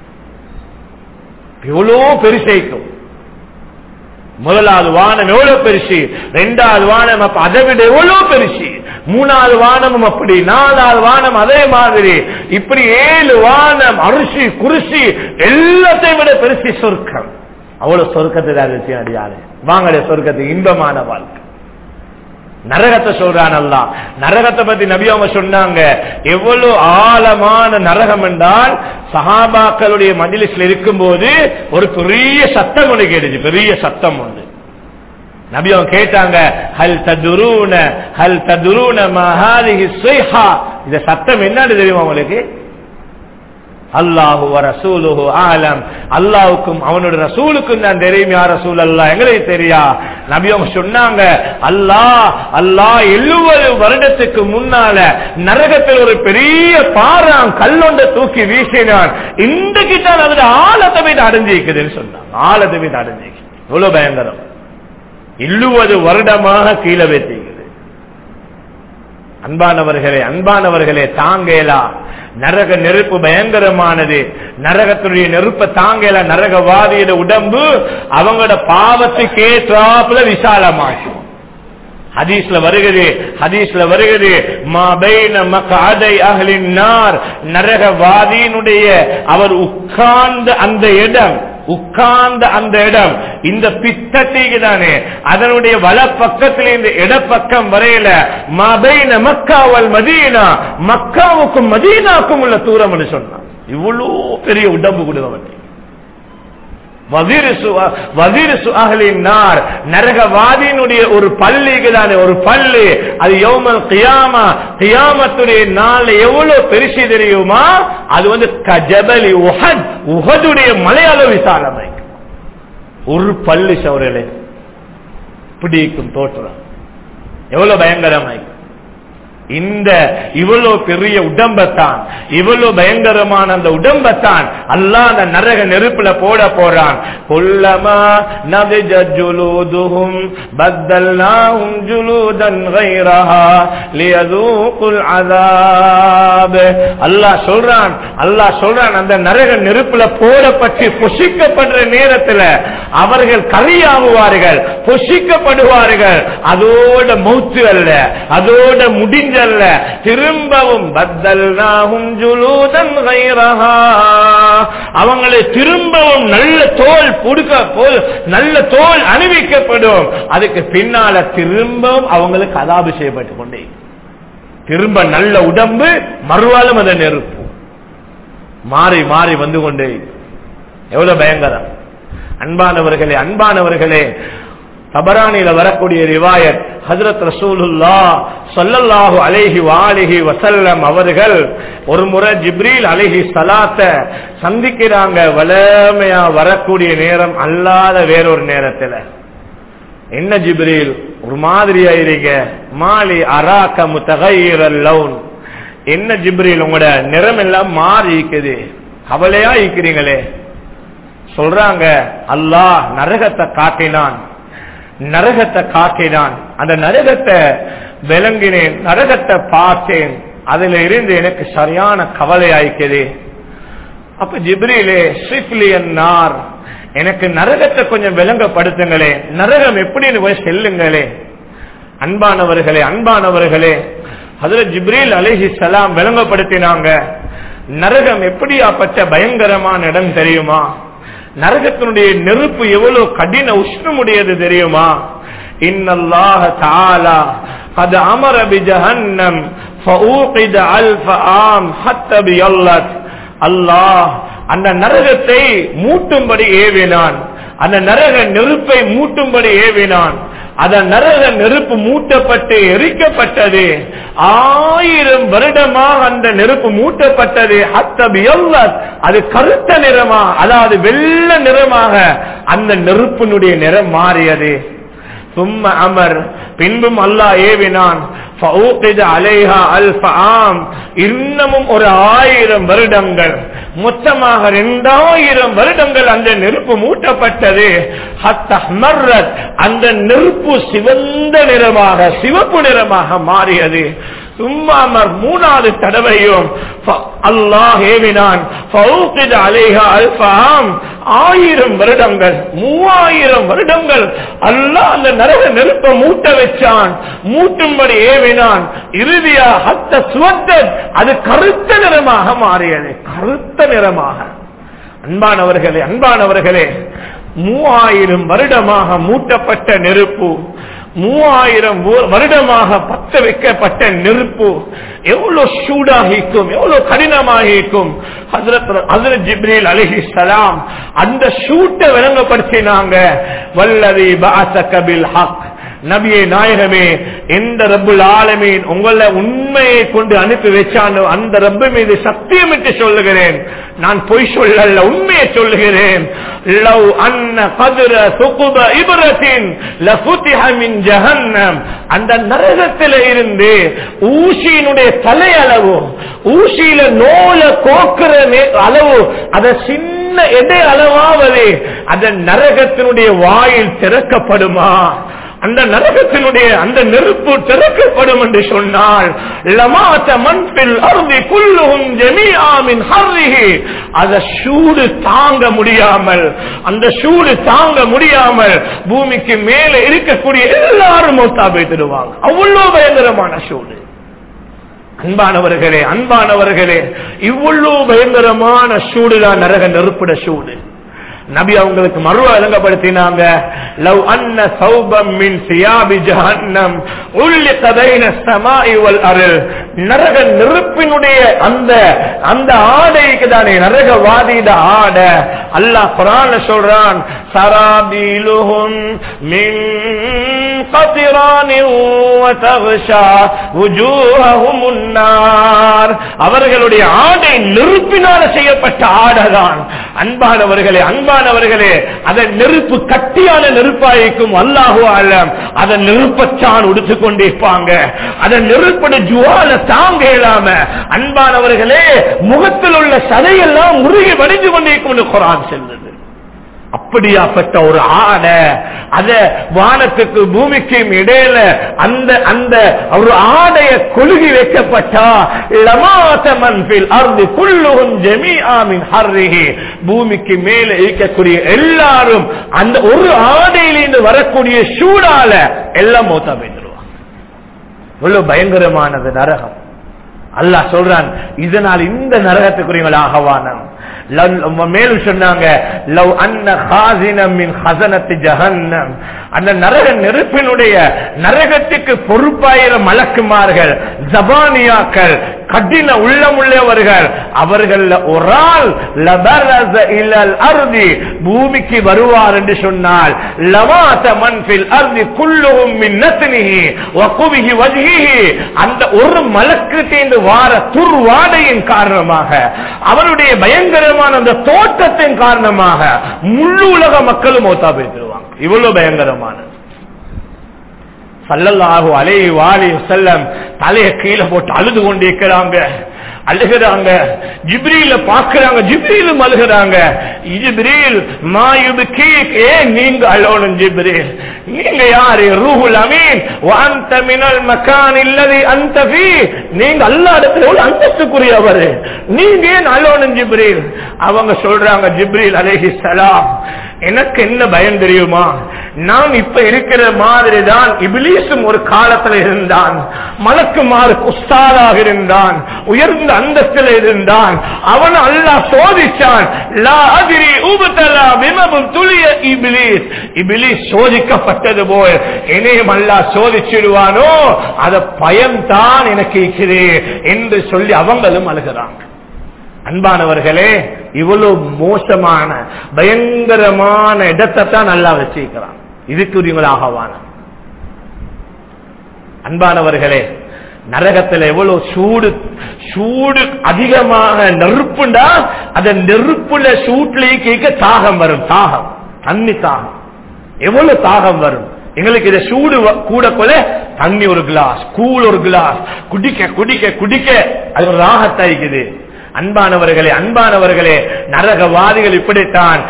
எவ்வளோ பெருசைக்கும். முதலாவது வானம் எவ்வளவு பெருசு, 2வது வானம் அதை விட எவ்வளவு பெருசு, 3வது வானமும் அப்படி, 4வது வானம் அதே மாதிரி, இப்படி 7 வானம், அரிசி குருசி எல்லாத்தையும் விட பெருசு சொர்க்கம். அவ்வளவு சொர்க்கத்தை அடியாரு வாங்கடைய சொர்க்கத்துக்கு இன்பமான வாழ்க்கை. நரகத்தை சொல்றான் அல்லாஹ். நரகத்தை பத்தி நபி அவங்க சொன்னாங்க, எவ்வளவு ஆழமான நரகம் என்றால், சஹாபாக்களுடைய மஜ்லிஸ்ல இருக்கும்போது ஒரு பெரிய சத்தம் ஒன்று கேட்டுச்சு, பெரிய சத்தம் ஒன்று. நபி அவங்க கேட்டாங்க, ஹல் ததுரூன மா ஹாதிஹி ஸைஹா, இந்த சத்தம் என்னன்னு தெரியுமா உங்களுக்கு? அல்லாஹு வ ரசூலுஹு ஆலம், அல்லாஹ்வுக்கும் அவனுடைய ரசூலுக்கும் தான் தெரியும் யா ரசூலல்லாஹ், எங்களுக்கு தெரியா? நபி அவங்க சொன்னாங்க, அல்லாஹ் 70 வருடத்துக்கு முன்னால நரகத்தில் ஒரு பெரிய பாறாம் கல்லொண்ட தூக்கி வீசினான், இன்றைக்கு தான் அதோட ஆழத்தை போய் அடைஞ்சிக்குதுன்னு சொன்னாங்க. ஆழத்தை போய் அடைஞ்சிக்கு, எவ்வளவு பயங்கரம். 70 வருடமாக கீழே வைத்தீங்க. அன்பானவர்களே தாங்கேலா, நரக நெருப்பு பயங்கரமானது. நரகத்துடைய நெருப்ப தாங்கேலா. நரகவாதியோட உடம்பு அவங்களோட பாவத்துக்கு ஏற்றாப்புல விசாலமாகும். ஹதீஸ்ல வருகிறது மா பைன மக்அதை அஹ்லின் நார், நரகவாதியினுடைய அவர் உட்கார்ந்த அந்த இடம் இந்த பித்தட்டிக்கு தானே, அதனுடைய வலப்பக்கத்தில் இந்த இடப்பக்கம் வரையில மா பைன மக்கா வல் மதீனா, மக்காவுக்கும் மதீனாவுக்கும் உள்ள தூரம் என்று சொன்னார். இவ்வளவு பெரிய உடம்பு கொடுவன். நரகவாதியினுடைய ஒரு பள்ளிக்கு தானே, ஒரு பள்ளி, அது யௌமல் கியாமா, கியாமத்துடைய நாள் எவ்வளவு பெருசு தெரியுமா? அது கஜபலி உஹத், உஹதுடைய மலையாள விசாலமை. ஒரு பள்ளி சௌரலே பிடிக்கும் தோற்றம் எவ்வளவு பயங்கரமாய். இந்த இவ்வளவு பெரிய உடம்பத்தான், இவ்வளவு பயங்கரமான அந்த உடம்பத்தான் அல்லாஹ் அந்த நரக நெருப்புல போட போறான். குல்லமா நதிஜத் ஜுலூதுஹும் பத்தல்நாஹும் ஜுலூதன் கைரஹா லியதூகுல் அஸாப். அல்லாஹ் சொல்றான் அந்த நரக நெருப்புல போடப்பட்டு பொசிக்கப்படுற நேரத்தில் அவர்கள் கரியாகுவார்கள், பொசிக்கப்படுவார்கள். அதோட மௌத்து அல்ல, அதோட முடிஞ்ச திரும்பவும் பத்தல்நாஹும் ஜுலூதன் கைரஹா, அவங்களை திரும்பவும் நல்ல தோல் அணிவிக்கப்படும். அதுக்கு பின்னால திரும்பவும் அவங்களுக்கு அதாபு செய்யப்பட்டு கொண்டே, திரும்ப நல்ல உடம்பு, மறுவாலும் அந்த நெருப்பு மாறி மாறி வந்து கொண்டே. எவ்வளவு பயங்கரம். அன்பானவர்களே தபரானில வரக்கூடிய ரிவாயத், ஹஜ்ரத் ரசூலுல்லாஹ் ஸல்லல்லாஹு அலைஹி வஆலிஹி வஸல்லம் அவர்கள் ஒரு முறை ஜிப்ரீல் அலைஹி ஸலாத்த சந்திக்கிறாங்க. வலமையா வரக்கூடிய நேரம் அல்லாத வேறொரு நேரத்துல. என்ன ஜிப்ரீல் ஒரு மாதிரியா இருங்க, மாலி அராக முத்தகையிரல் லவுன், என்ன ஜிப்ரீல் உங்களோட நிறம் எல்லாம் மாறி இருக்குது, கவலையா இருக்கிறீங்களே? சொல்றாங்க, அல்லாஹ் நரகத்தை காட்டினான், அந்த நரகத்தை விளங்கினேன், நரகத்தை பார்த்தேன், அதுல இருந்து எனக்கு சரியான கவலை ஆயிக்குது. அப்ப ஜிப்ரீலே ஷிஃப்லியன் நார், எனக்கு நரகத்தை கொஞ்சம் விளங்கப்படுத்துங்களே, நரகம் எப்படின்னு போய் செல்லுங்களே. அன்பானவர்களே ஹஜ்ரத் ஜிப்ரீல் அலைஹிஸ்ஸலாம் விளங்கப்படுத்தினாங்க. நரகம் எப்படியாப்பட்ட பயங்கரமான இடம் தெரியுமா? நரகத்தினுடைய நெருப்பு எவ்வளவு கடின உஷ்ணமுடையது தெரியுமா? இன்னல்லாஹ தஆலா قد امر بجهنم فاوقد الف عام حتى بيلت. அல்லாஹ் அந்த நரகத்தை மூட்டும்படி ஏவினான், அந்த நரக நெருப்பை மூட்டும்படி ஏவினான். அந்த நரக நெருப்பு மூட்டப்பட்டு எரிக்கப்பட்டது. 1000 வருடமாக அந்த நெருப்பு மூட்டப்பட்டது. அது கருத்த நிறமா, அதாவது வெள்ள நிறமாக அந்த நெருப்பினுடைய நிறம் மாறியது. சும்மா அமர், பின்பும் அல்லாஹ் ஏவினான், இன்னமும் ஒரு 1000 வருடங்கள், மொத்தமாக 2000 வருடங்கள் அந்த நெருப்பு மூட்டப்பட்டது. அந்த நெருப்பு சிவந்த நிறமாக, சிவப்பு நிறமாக மாறியது. சும்மாமர் 3வது தடவையும் அல்லாஹ் ஏவினான், 1000 வருடங்கள், 3000 வருடங்கள் அல்லாஹ் அந்த நரக நெருப்பை மூட்ட வச்சான், மூட்டும்படி ஏவினான். இறுதியா ஹத்த சுவத்தத், அது கருத்த நிறமாக மாறியது, கருத்த நிறமாக. அன்பானவர்களே 3000 வருடமாக மூட்டப்பட்ட நெருப்பு 3000 வருடமாக பத்த வைக்கப்பட்ட நெருப்பு எவ்வளவு சூடாக இருக்கும், எவ்வளவு கடினமாக இருக்கும். ஹஜ்ரத் ஜிப்ரீல் அலைஹிஸ்ஸலாம் அந்த சூட்டை விளங்கப்படுத்தினாங்க. வல்லதி பஅஸக பில் ஹக், நபியே நாயகமே, எந்த ரப்புல் ஆலமீன் உங்களை உண்மையை கொண்டு அனுப்பி வச்சானோ அந்த ரப்பு மீது சத்தியமிட்டு சொல்லுகிறேன், நான் பொய் சொல்லல, உண்மையை சொல்லுகிறேன். லவ் அன்ன கத்ர சுகுப இப்ரத்தின் லஃபுதிஹ மின் ஜஹன்னம், அந்த நரகத்திலே இருந்து ஊசியினுடைய தலை அளவு, ஊசியில நூல கோக்குற அளவு, அத சின்ன எடை அளவாவது அந்த நரகத்தினுடைய வாயில் திறக்கப்படுமா? அந்த நரகத்தினுடைய அந்த நெருப்பு திறக்கப்படும் என்று சொன்னால் லமாத மன்பில் அர்தி குல்லுஹும் ஜமீஆ மின் ஹர்ரிஹி, அத சூடு தாங்க முடியாமல், அந்த சூடு தாங்க முடியாமல் பூமிக்கு மேலே இருக்கக்கூடிய எல்லாரும் மௌத்தா போய்த்திடுவாங்க. அவ்வளவு பயங்கரமான சூடு. அன்பானவர்களே, அன்பானவர்களே, இவ்வளவு பயங்கரமான சூடுதான் நரக நெருப்புட சூடு. நபி அவங்களுக்கு மறுவ விளங்கப்படுத்தினாங்க. லவ் அன்ன சௌபம் மின் சியாபி ஜஹன்னம் உல்லிக பைன ஸமாஇ வல் அர்ள், நரக நெருப்பினுடைய அந்த ஆடைக்கு தானே நரகவாதியோட ஆடை. அல்லாஹ் குர்ஆன்ல சொல்றான், சராபீலுஹும் மின் قطران وتغشى وجوههم النار, அவர்களுடைய ஆடை நெருப்பினால செய்யப்பட்ட ஆடைதான். அன்பானவர்களே, அன்பானவர்களே, அதன் நெருப்பு கட்டியான நெருப்பாயிருக்கும். அல்லாஹு அலம் அதன் நெருப்பச்சான் உடுத்துக் கொண்டிருப்பாங்க. அதன் நெருப்பட ஜுவால தாங்க இயலாம அன்பானவர்களே முகத்தில் உள்ள சதையெல்லாம் முருகி வடிஞ்சு கொண்டிருக்கும் என்று குர்ஆன் சொல்லுது. அப்படியாப்பட்ட ஒரு ஆடை, அத வானத்துக்கு பூமிக்கும் இடையில அந்த அந்த ஒரு ஆடைய கொழுகி வைக்கப்பட்டா லமாதமன் ஃபில் அர்தி குல்லுஹும் ஜமீஆ மின் ஹர்ரிஹி, பூமிக்கு மேலே இருக்கக்கூடிய எல்லாரும் அந்த ஒரு ஆடையிலிருந்து வரக்கூடிய சூடால எல்லாம் மௌத்தா போய்டுவாங்க. இவ்வளவு பயங்கரமானது நரகம். அல்லாஹ் சொல்றான், இதனால் இந்த நரகத்துக்குரியவர்கள் ஆகவானம். மேலும் சொன்னாங்க, லவ் அன்ன ஹாஸினம் மின் ஹஸனத்தி ஜஹன்னம், அந்த நரக நெருப்பினுடைய நரகத்துக்கு பொறுப்பாயிர மலக்குமார்கள், ஜபானியாக்கள், கடின உள்ளமுள்ளவர்கள், அவர்கள் ஒரு ஆள் லபரஸ இலல் அர்தி, பூமிக்கு வருவார் என்று சொன்னால் லவாத மன் ஃபில் அர்தி குல்லுஹும் மின் நத்னிஹி வ குபிஹி வஜ்ஹிஹி, அந்த ஒரு மலக்கு தேர்ந்து வார துர்வாடையின் காரணமாக, அவருடைய பயங்கரமான அந்த தோட்டத்தின் காரணமாக முழு உலக மக்களும் மௌத்தா போய்டுவாங்க. இவ்வளவு பயங்கரமானது. ஸல்லல்லாஹு அலைஹி வஸல்லம் தலையை கீழே போட்டு அழுது கொண்டிருக்கிறாங்க, அழுகிறாங்க. ஜிப்ரீல பாக்குறாங்க, ஜிப்ரீலும் அழுகிறாங்க. ஜிப்ரீல் மாயுபுகீக், நீங்க அழணும் ஜிப்ரீல், நீங்க யாரு? ரூஹுல் அமீன் வ அன்த மினல் மகான் அல்லதி அன்த ஃபீ, நீங்க அல்லாஹ் இடத்துல அந்தஸ்துக்குரியவர், நீங்க ஏன் அழணும் ஜிப்ரீல்? அவங்க சொல்றாங்க, ஜிப்ரீல் அலைஹிஸ்ஸலாம், எனக்கு என்ன பயம் தெரியுமா? நான் இப்ப இருக்கிற மாதிரி தான் இப்லீஸும் ஒரு காலத்துல இருந்தான், மலக்குமார் உஸ்தாதாக இருந்தான், உயர்ந்த அந்தஸ்தில் இருந்தான். அவன் அல்லாஹ் சோதிச்சான். லா அத்ரி உப்தலா பிமபுல் துலிய இப்லீஸ், இப்லீஸ் சோதிக்கப்பட்டது போல் என்னையும் அல்லாஹ் சோதிச்சிடுவானோ, அத பயம்தான் எனக்கு இருக்குது என்று சொல்லி அவங்களும் அழுகிறாங்க. அன்பானவர்களே, இவ்வளவு மோசமான பயங்கரமான இடத்தை தான் நல்லா வச்சிருக்கிறான். இதுக்குரியவங்களாகவான அன்பானவர்களே, நரகத்தில் எவ்வளவு சூடு சூடு அதிகமாக நெருப்புண்டா, அந்த நெருப்புல சூட்லயே கேட்க தாகம் வரும். தாகம், தண்ணி தாகம், எவ்வளவு தாகம் வரும். எங்களுக்கு இதை சூடு கூட கொள்ள தண்ணி ஒரு கிளாஸ், கூழ் ஒரு கிளாஸ் குடிக்க குடிக்க குடிக்க அது ஒரு ராகத்தாய்க்குது. அன்பானவர்களே, அன்பானவர்களே, நரகவாதிகள் இப்படித்தான்.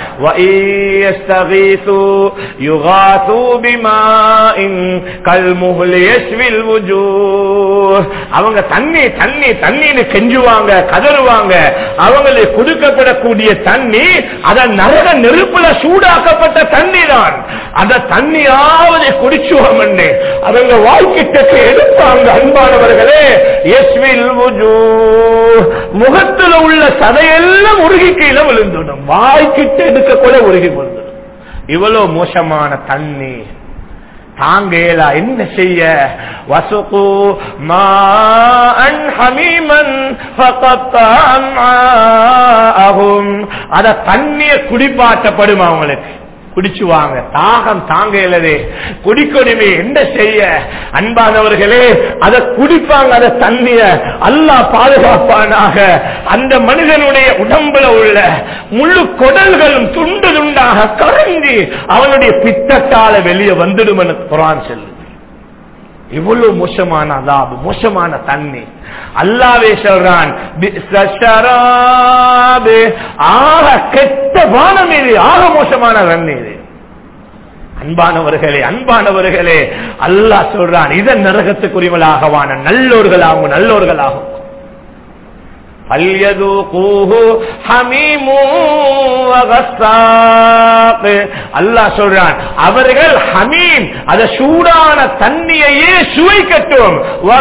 அவங்க தண்ணி தண்ணி தண்ணீர் கெஞ்சுவாங்க, கதறுவாங்க. அவங்களுக்கு கொடுக்கப்படக்கூடிய தண்ணி அதன் நரக நெருப்புல சூடாக்கப்பட்ட தண்ணி தான். அந்த தண்ணியாவது குடிச்சுவோம் என்று அவங்க வாழ்க்கிட்ட எடுப்பாங்க. அன்பானவர்களே, முகத்தில் உள்ள சதையெல்லாம் உருகி கீழே விழுந்துடும், வாய்க்கிட்டு எடுக்க கூட உருகி விழுந்துடும். இவ்வளவு மோசமான தண்ணி. தாங்கேலா என்ன செய்ய வசுகு மாஅன் ஹமீமன் ஃபகத்தஅம்ஆஹும் அத தண்ணிய குடிப்பாட்டப்படும் அவங்களுக்கு குடிச்சுவாங்க தாகம் தாங்க இயலதே குடிக்கொடுமே என்ன செய்ய அன்பானவர்களே அதை குடிப்பாங்க அத தண்ணிய அல்லாஹ் பாதுகாப்பானாக அந்த மனிதனுடைய உடம்புல உள்ள முழு குடல்களும் துண்டு துண்டாக கரைஞ்சி அவனுடைய பித்தத்தால வெளியே வந்துடும் என குர்ஆன் சொல்லுது இவ்வளவு மோசமான அதாபு மோசமான தண்ணி அல்லாஹ்வே சொல்றான் ஆக கெட்ட பானம் இது ஆக மோசமான தண்ணி இது அன்பானவர்களே அல்லாஹ் சொல்றான் இதன் நரகத்துக்குரியவர்களாகவான நல்லோர்களாகும் அல்லாஹ் சொல்றான் அவர்கள் ஹமீம் அத சூடான தண்ணியையே சுவைக்கட்டும்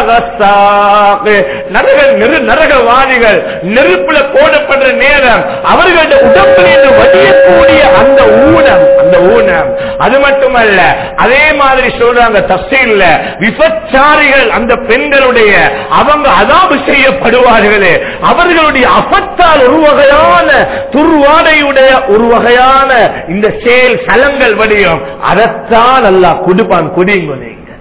நரகவாதிகள் நெருப்புல போடப்படுற நேரம் அவர்களுடைய உடம்பிலிருந்து வடியக்கூடிய அந்த ஊனம் அது மட்டுமல்ல அதே மாதிரி சொல்றாங்க தஃசீர்ல விபச்சாரிகள் அந்த பெண்களுடைய அவங்க அதாபு செய்யப்படுவார்களே அவர்களுடைய அபத்தால் ஒரு வகையான துர்வாடையுடைய ஒரு வகையான இந்த செயல் சலங்கள் வடியும் அதைத்தான் அல்லாஹ் கொடுப்பான் குடிங்க நீங்க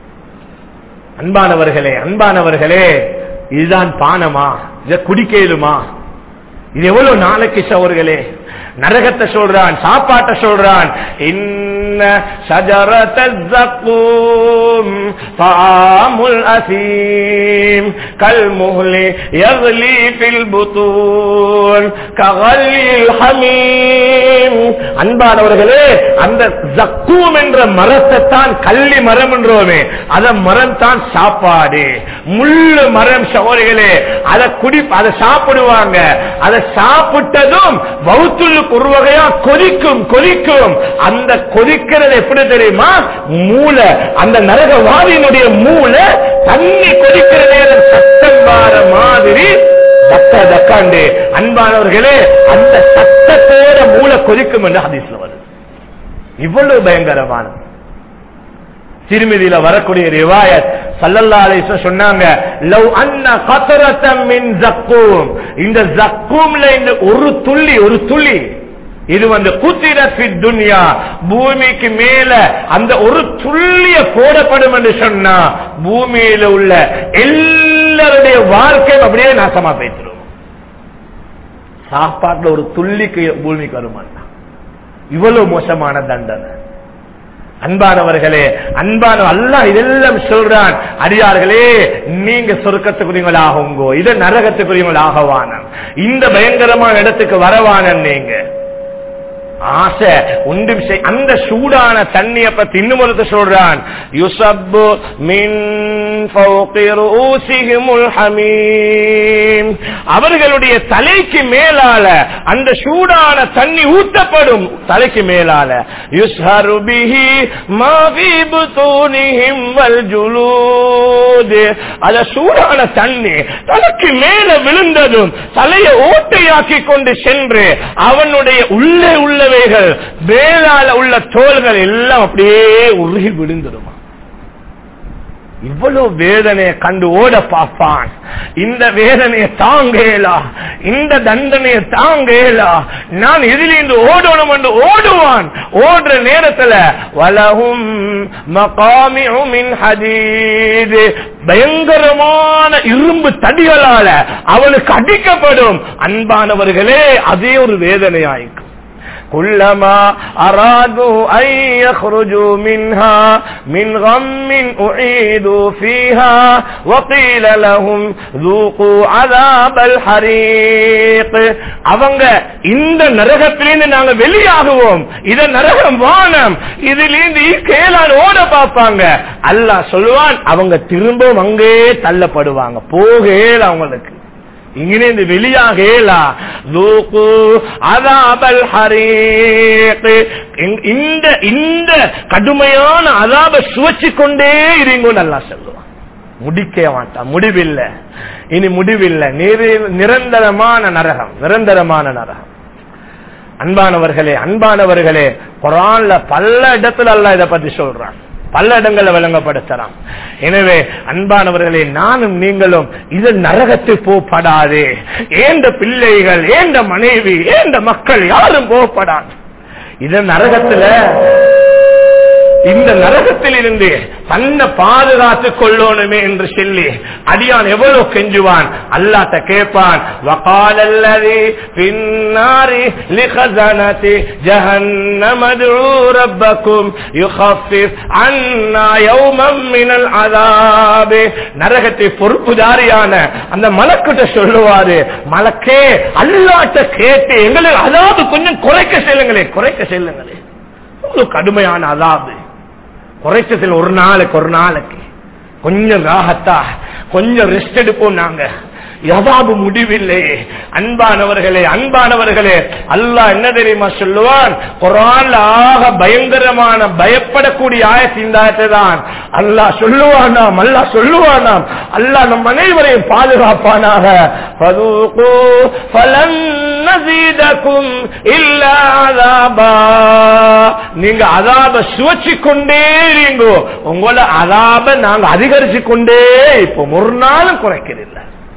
அன்பானவர்களே இதுதான் பானமா இதை குடிக்கலுமா இது எவ்வளவு நாளைக்கு சவர்களே நரகத்தை சொல்றான் சாப்பாட்டை சொல்றான் இன்ன ஷஜரத்தல் ஸக்கூம் தஆமுல் அஸீம் கல்முஹ்லி யக்லி ஃபில் புதூன் ககல்லில் ஹமீம் அன்பானவர்களே அந்த ஸக்கூம் என்ற மரத்தை தான் கள்ளி மரம் என்றோமே அத மரம் தான் சாப்பாடு முள்ளு மரம் சகோதரிகளே அதை சாப்பிடுவாங்க அதை சாப்பிட்டதும் வௌத்துள்ளுக்கு ஒரு வகையா கொதிக்கும் அந்த கொதிக்கிறது எப்படி தெரியுமா மூளை அந்த நரகவாதியினுடைய மூளை தண்ணி கொதிக்கிற நேரம் சத்தம் வார மாதிரி தக்காண்டு அன்பானவர்களே அந்த சத்தத்தோட மூளை கொதிக்கும் என்று ஹதீஸ்ல வருது இவ்வளவு பயங்கரமான திருமதியில வரக்கூடிய ரிவாயத் ஸல்லல்லாஹு அலைஹி வஸல்லம் சொன்னாங்க லவ் அன்ன கத்ரத்தம் மின் ஸக்கூம் இந்த ஸக்கூம்ல இந்த ஒரு துளி இது குத்திரத் ஃபி துன்யா பூமிக்கு மேல அந்த ஒரு துள்ளிய போடப்படும் என்று சொன்னா பூமியில உள்ள எல்லாருடைய வாழ்க்கையும் அப்படியே நாசமா போய்த்திரும் சாப்பாட்டுல ஒரு துள்ளிக்கு பூமிக்கு வருமானா இவ்வளவு மோசமான தண்டனை அன்பானவர்களே அல்லாஹ் இதெல்லாம் சொல்றான் அடியார்களே நீங்க சொர்க்கத்துக்குரியவங்களாகுங்கோ இத நரகத்துக்குரியவங்களாகவான இந்த பயங்கரமான இடத்துக்கு வரவான நீங்க ஆசை ஒன்றும் அந்த சூடான தண்ணிய பத்தி இன்னும் ஒருத்த சொல்றான் யுஸப்பு மின் ஃபௌகி ரூஸிஹிமுல் ஹமீம் அவர்களுடைய தலைக்கு மேலால அந்த சூடான தண்ணி ஊற்றப்படும் தலைக்கு மேலால யுஸ்ஹரு பிஹி மா ஃபீ புதூனிஹிம் வல் ஜுலூத் அந்த சூடான தண்ணி தலைக்கு மேல விழுந்ததும் தலையை ஓட்டையாக்கி கொண்டு சென்று அவனுடைய உள்ளே மேலால உள்ள தோள்கள் எல்லாம் அப்படியே உருகி விழுந்துடுமா இவ்வளவு வேதனையை கண்டு ஓட பார்ப்பான் இந்த வேதனையை தாங்கேலா இந்த தண்டனையை தாங்கேலா நான் இதிலிருந்து ஓடணும் என்று ஓடுவான் ஓடுற நேரத்துல வலஹும் மகாமிஉ மின் ஹதீத் பயங்கரமான இரும்பு தடிகளால அவனுக்கு அடிக்கப்படும் அன்பானவர்களே அதே ஒரு வேதனையாயிக்கும் كلما أرادوا أن يخرجوا منها من غم أعيدوا فيها وقيل لهم ذوقوا عذاب الحريق அவங்க இந்த நரகத்திலிருந்து நாங்க வெளியாகுவோம் இத நரகம் வானம் இதிலிருந்து கேளான் ஓட பார்ப்பாங்க அல்லாஹ் சொல்லுவான் அவங்க திரும்பவும் அங்கே தள்ளப்படுவாங்க போகல அவங்களுக்கு இங்கிருந்து வெளியாகலா லூகு அஸாபல் ஹரீக் இந்த கடுமையான அஸாபை சுவைச்சு கொண்டே இருங்கன்னு அல்லாஹ் சொல்லுவான் முடிக்க மாட்டான் முடிவில்லை இனி முடிவில்லை நிரந்தரமான நரகம் அன்பானவர்களே குர்ஆன்ல பல இடத்துல அல்லாஹ் இத பத்தி சொல்றான் பல இடங்களை விளங்கப்படுத்தலாம். எனவே அன்பானவர்களே, நானும் நீங்களும் இது நரகத்தில் போகப்படாது. ஏந்த பிள்ளைகள், ஏந்த மனைவி, ஏந்த மக்கள் யாரும் போகப்படாது. இது நரகத்துல, இந்த நரகத்தில் இருந்து தன்னை பாதுகாத்துக் கொள்ளணுமே என்று சொல்லி அடியான் எவ்வளவு கெஞ்சுவான். அல்லாஹ்ட்ட கேட்பான், வகாலல்லதி பின்னாரி லிகஸனதி ஜஹன்னம துஉ ரப்பக்கும் யுகஃபிஃப் அன்னா யௌமம் மினல் அஸாப். நரகத்தை பொறுப்புதாரியான அந்த மலக்கிட்ட சொல்லுவாரு, மலக்கே அல்லாஹ்ட்ட கேட்டு எங்களுக்கு அதாவது கொஞ்சம் குறைக்க செல்லுங்களே, குறைக்க செல்லுங்களே. ஒரு கடுமையான அதாவது குறைச்சதில் ஒரு நாளைக்கு கொஞ்சம் ராகத்தா, கொஞ்சம் ரெஸ்ட் எடுப்போம். நாங்க எதாவது முடிவில்லை. அன்பானவர்களே, அல்லாஹ் என்ன தெரியுமா சொல்லுவான்? குர்ஆன்ல ஆக பயங்கரமான பயப்படக்கூடிய ஆயத்து இந்த ஆயத்து தான். அல்லாஹ் சொல்லுவானாம், அல்லாஹ் நம் அனைவரையும் பாதுகாப்பானாக. ஃபதூகு ஃபலன் நஸீதகும் இல்லா அஸாபா. நீங்க அஸாப சுவைச்சு கொண்டே இருங்கோ, உங்களோட அஸாப நாங்க அதிகரிச்சு கொண்டே இப்போ ஒரு நாளும் குறைக்கிறதில்ல.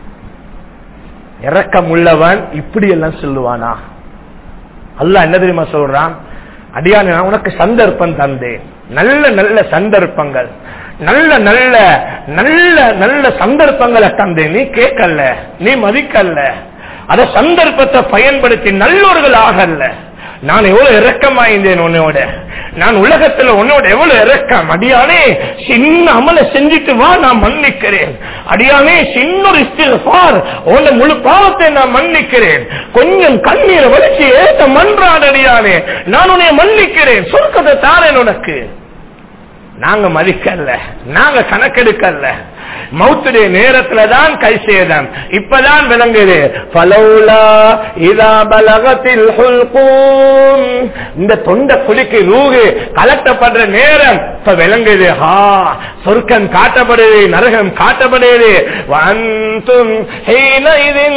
இரக்கம் உள்ளவன் இப்படி எல்லாம் சொல்லுவானா? அல்லாஹ் என்ன தெரியுமா சொல்றான்? அடியானே, நான் உனக்கு சந்தர்ப்பம் தந்தேன், நல்ல நல்ல சந்தர்ப்பங்கள், நல்ல நல்ல நல்ல நல்ல சந்தர்ப்பங்களை தந்தேன். நீ கேட்கல, நீ மதிக்கல்ல. அத சந்தர்ப்பத்தை பயன்படுத்தி நல்லோர்கள் ஆகல. நான் எவ்வளவு இரக்கமாயிருந்தேன் உன்னோட, நான் உலகத்துல உன்னோட எவ்வளவு இரக்கம். அடியானே, சின்ன அமலை செஞ்சுட்டு வா, நான் மன்னிக்கிறேன். அடியானே, சின்ன ஒரு இஸ்திக்ஃபார், உன்னை முழு பாவத்தை நான் மன்னிக்கிறேன். கொஞ்சம் கண்ணீரை வலிச்சு ஏத்த மன்றாட அடியானே, நான் உன்னை மன்னிக்கிறேன், சொர்க்கத்தை தாரேன் உனக்கு. நாங்க மதிக்கல்ல, நாங்க கணக்கெடுக்கல்ல. மௌத்துடைய நேரத்துல தான் கை சேதம் இப்பதான் விளங்குது. ஃபலௌலா இதா பலகத்தில் ஹுல்கூம், இந்த தொண்டை குழிக்கு ரூஹு கலட்டப்படுற நேரம் இப்ப விளங்குது. சொர்க்கம் காட்டப்படுது, நரகம் காட்டப்படுது. வஅன்தும் ஹீனஇதின்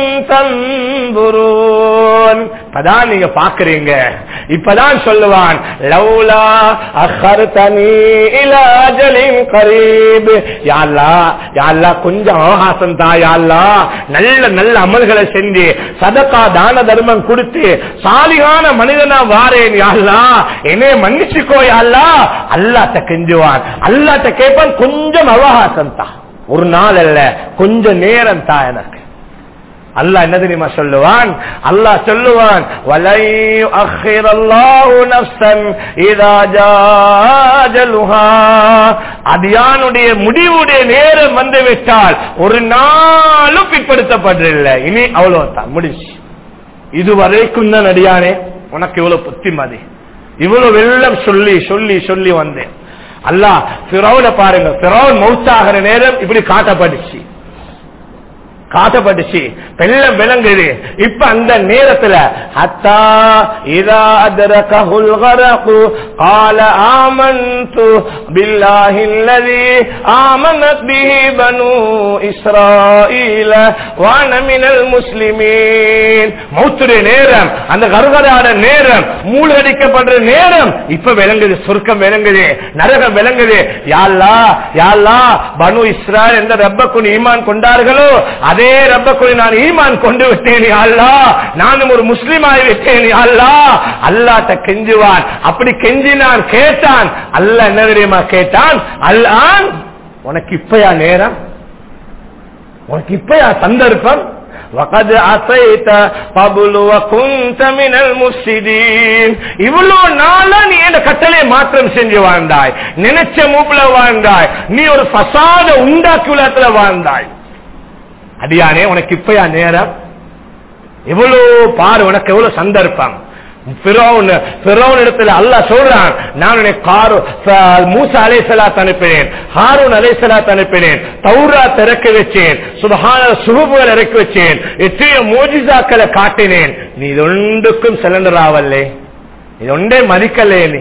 தன்துரூன், இப்பதான் நீங்க பாக்குறீங்க. இப்பதான் சொல்லுவான், லௌலா அഖர்தனி இலா அஜலின் கரீப். யா அல்லாஹ் கொஞ்சம் அவகாசம் தா, யா அல்லாஹ் நல்ல நல்ல அமல்களை செஞ்சு சதகா தான தர்மம் கொடுத்து சாலிகான மனிதனா வாரேன். யா அல்லாஹ் என்னை மன்னிச்சுக்கோ. யா அல்லாஹ் அல்லாஹ்ட்ட கெஞ்சுவான், அல்லாஹ்ட்ட கேட்பான், கொஞ்சம் அவகாசம் தா, ஒரு நாள் அல்ல, கொஞ்சம் நேரம் தா எனக்கு. அல்லாஹ் என்ன தெரியுமா சொல்லுவான்? அல்லாஹ் சொல்லுவான், வலை அக்ஹிரல்லாஹு நஃப்ஸன் இதா ஜாஜலுஹா. அடியானுடைய முடிவுடைய நேரம் வந்து விட்டால் ஒரு நாளும் பிற்படுத்தப்படவில்லை. இனி அவ்வளவுதான், முடிச்சு. இதுவரைக்கும் தான் அடியானே உனக்கு இவ்வளவு புத்திமதி, இவ்வளவு வெள்ளம் சொல்லி சொல்லி சொல்லி வந்தேன். அல்லாஹ் ஃபிரௌனை பாருங்க, ஃபிரௌன் மௌத்தாகிற நேரம் இப்படி காட்டப்பட்டுச்சு, வெள்ளம் விளங்குது. இப்ப அந்த நேரத்துல ஹத்தா இதா அத்ரகஹுல் கரகு قال آمنت بالله الذي آمنت به بنو إسرائيل وأنا من المسلمين. மௌத்துடைய நேரம், அந்த கர்கராட நேரம், மூழ்கடிக்கப்படுற நேரம் இப்ப விளங்குது. சொர்க்கம் விளங்குது, நரகம் விளங்குது. யா அல்லாஹ், யா அல்லாஹ், பனு இஸ்ராயேல் எந்த ரப்பக்கு ஈமான் கொண்டார்களோ அதே ரப்பக்குள் நான் ஈமான் கொண்டு விட்டேன். யா அல்லாஹ், நானும் ஒரு முஸ்லிம் ஆகிவிட்டேன். யா அல்லாஹ், அல்லாஹ்ட்ட கெஞ்சுவான். அப்படி கெஞ்சினான், கேட்டான். அல்லாஹ் என்ன தெரியுமா கேட்டான்? அல்லாஹ், உனக்கு இப்பயா நேரம், உனக்கு இப்பயா சந்தர்ப்பம்? وَقَدْ عَصَيْتَ قَبْلُ وَكُنْتَ مِنَ الْمُفْسِدِينَ. இவ்வளவு நாளா நீ என்ன கட்டளை மாற்றம் செஞ்சு வாழ்ந்தாய், நினைச்ச மூப்புல வாழ்ந்தாய், நீ ஒரு ஃபசாத உண்டாக்கி உலகத்துல வாழ்ந்தாய். அடியானே, உனக்கு இப்பயா நேரம்? எவ்வளவு பாரு, உனக்கு எவ்வளவு சந்தர்ப்பம். ஃபிரௌன் இடத்துல அல்லாஹ் சொல்றான், நான் மூசா அலைஹிஸ்ஸலாத் அனுப்பினேன், ஹாரூன் அலைஹிஸ்ஸலாத் அனுப்பினேன், தௌராத் இறக்கி வச்சேன், சுஹுஃபுகள் இறக்கி வச்சேன், எத்தனையோ மோஜிசாக்களை காட்டினேன். நீ இது ஒன்றுக்கும் சிலண்டர் ஆவல்லே, இது ஒன்றே மதிக்கலே. நீ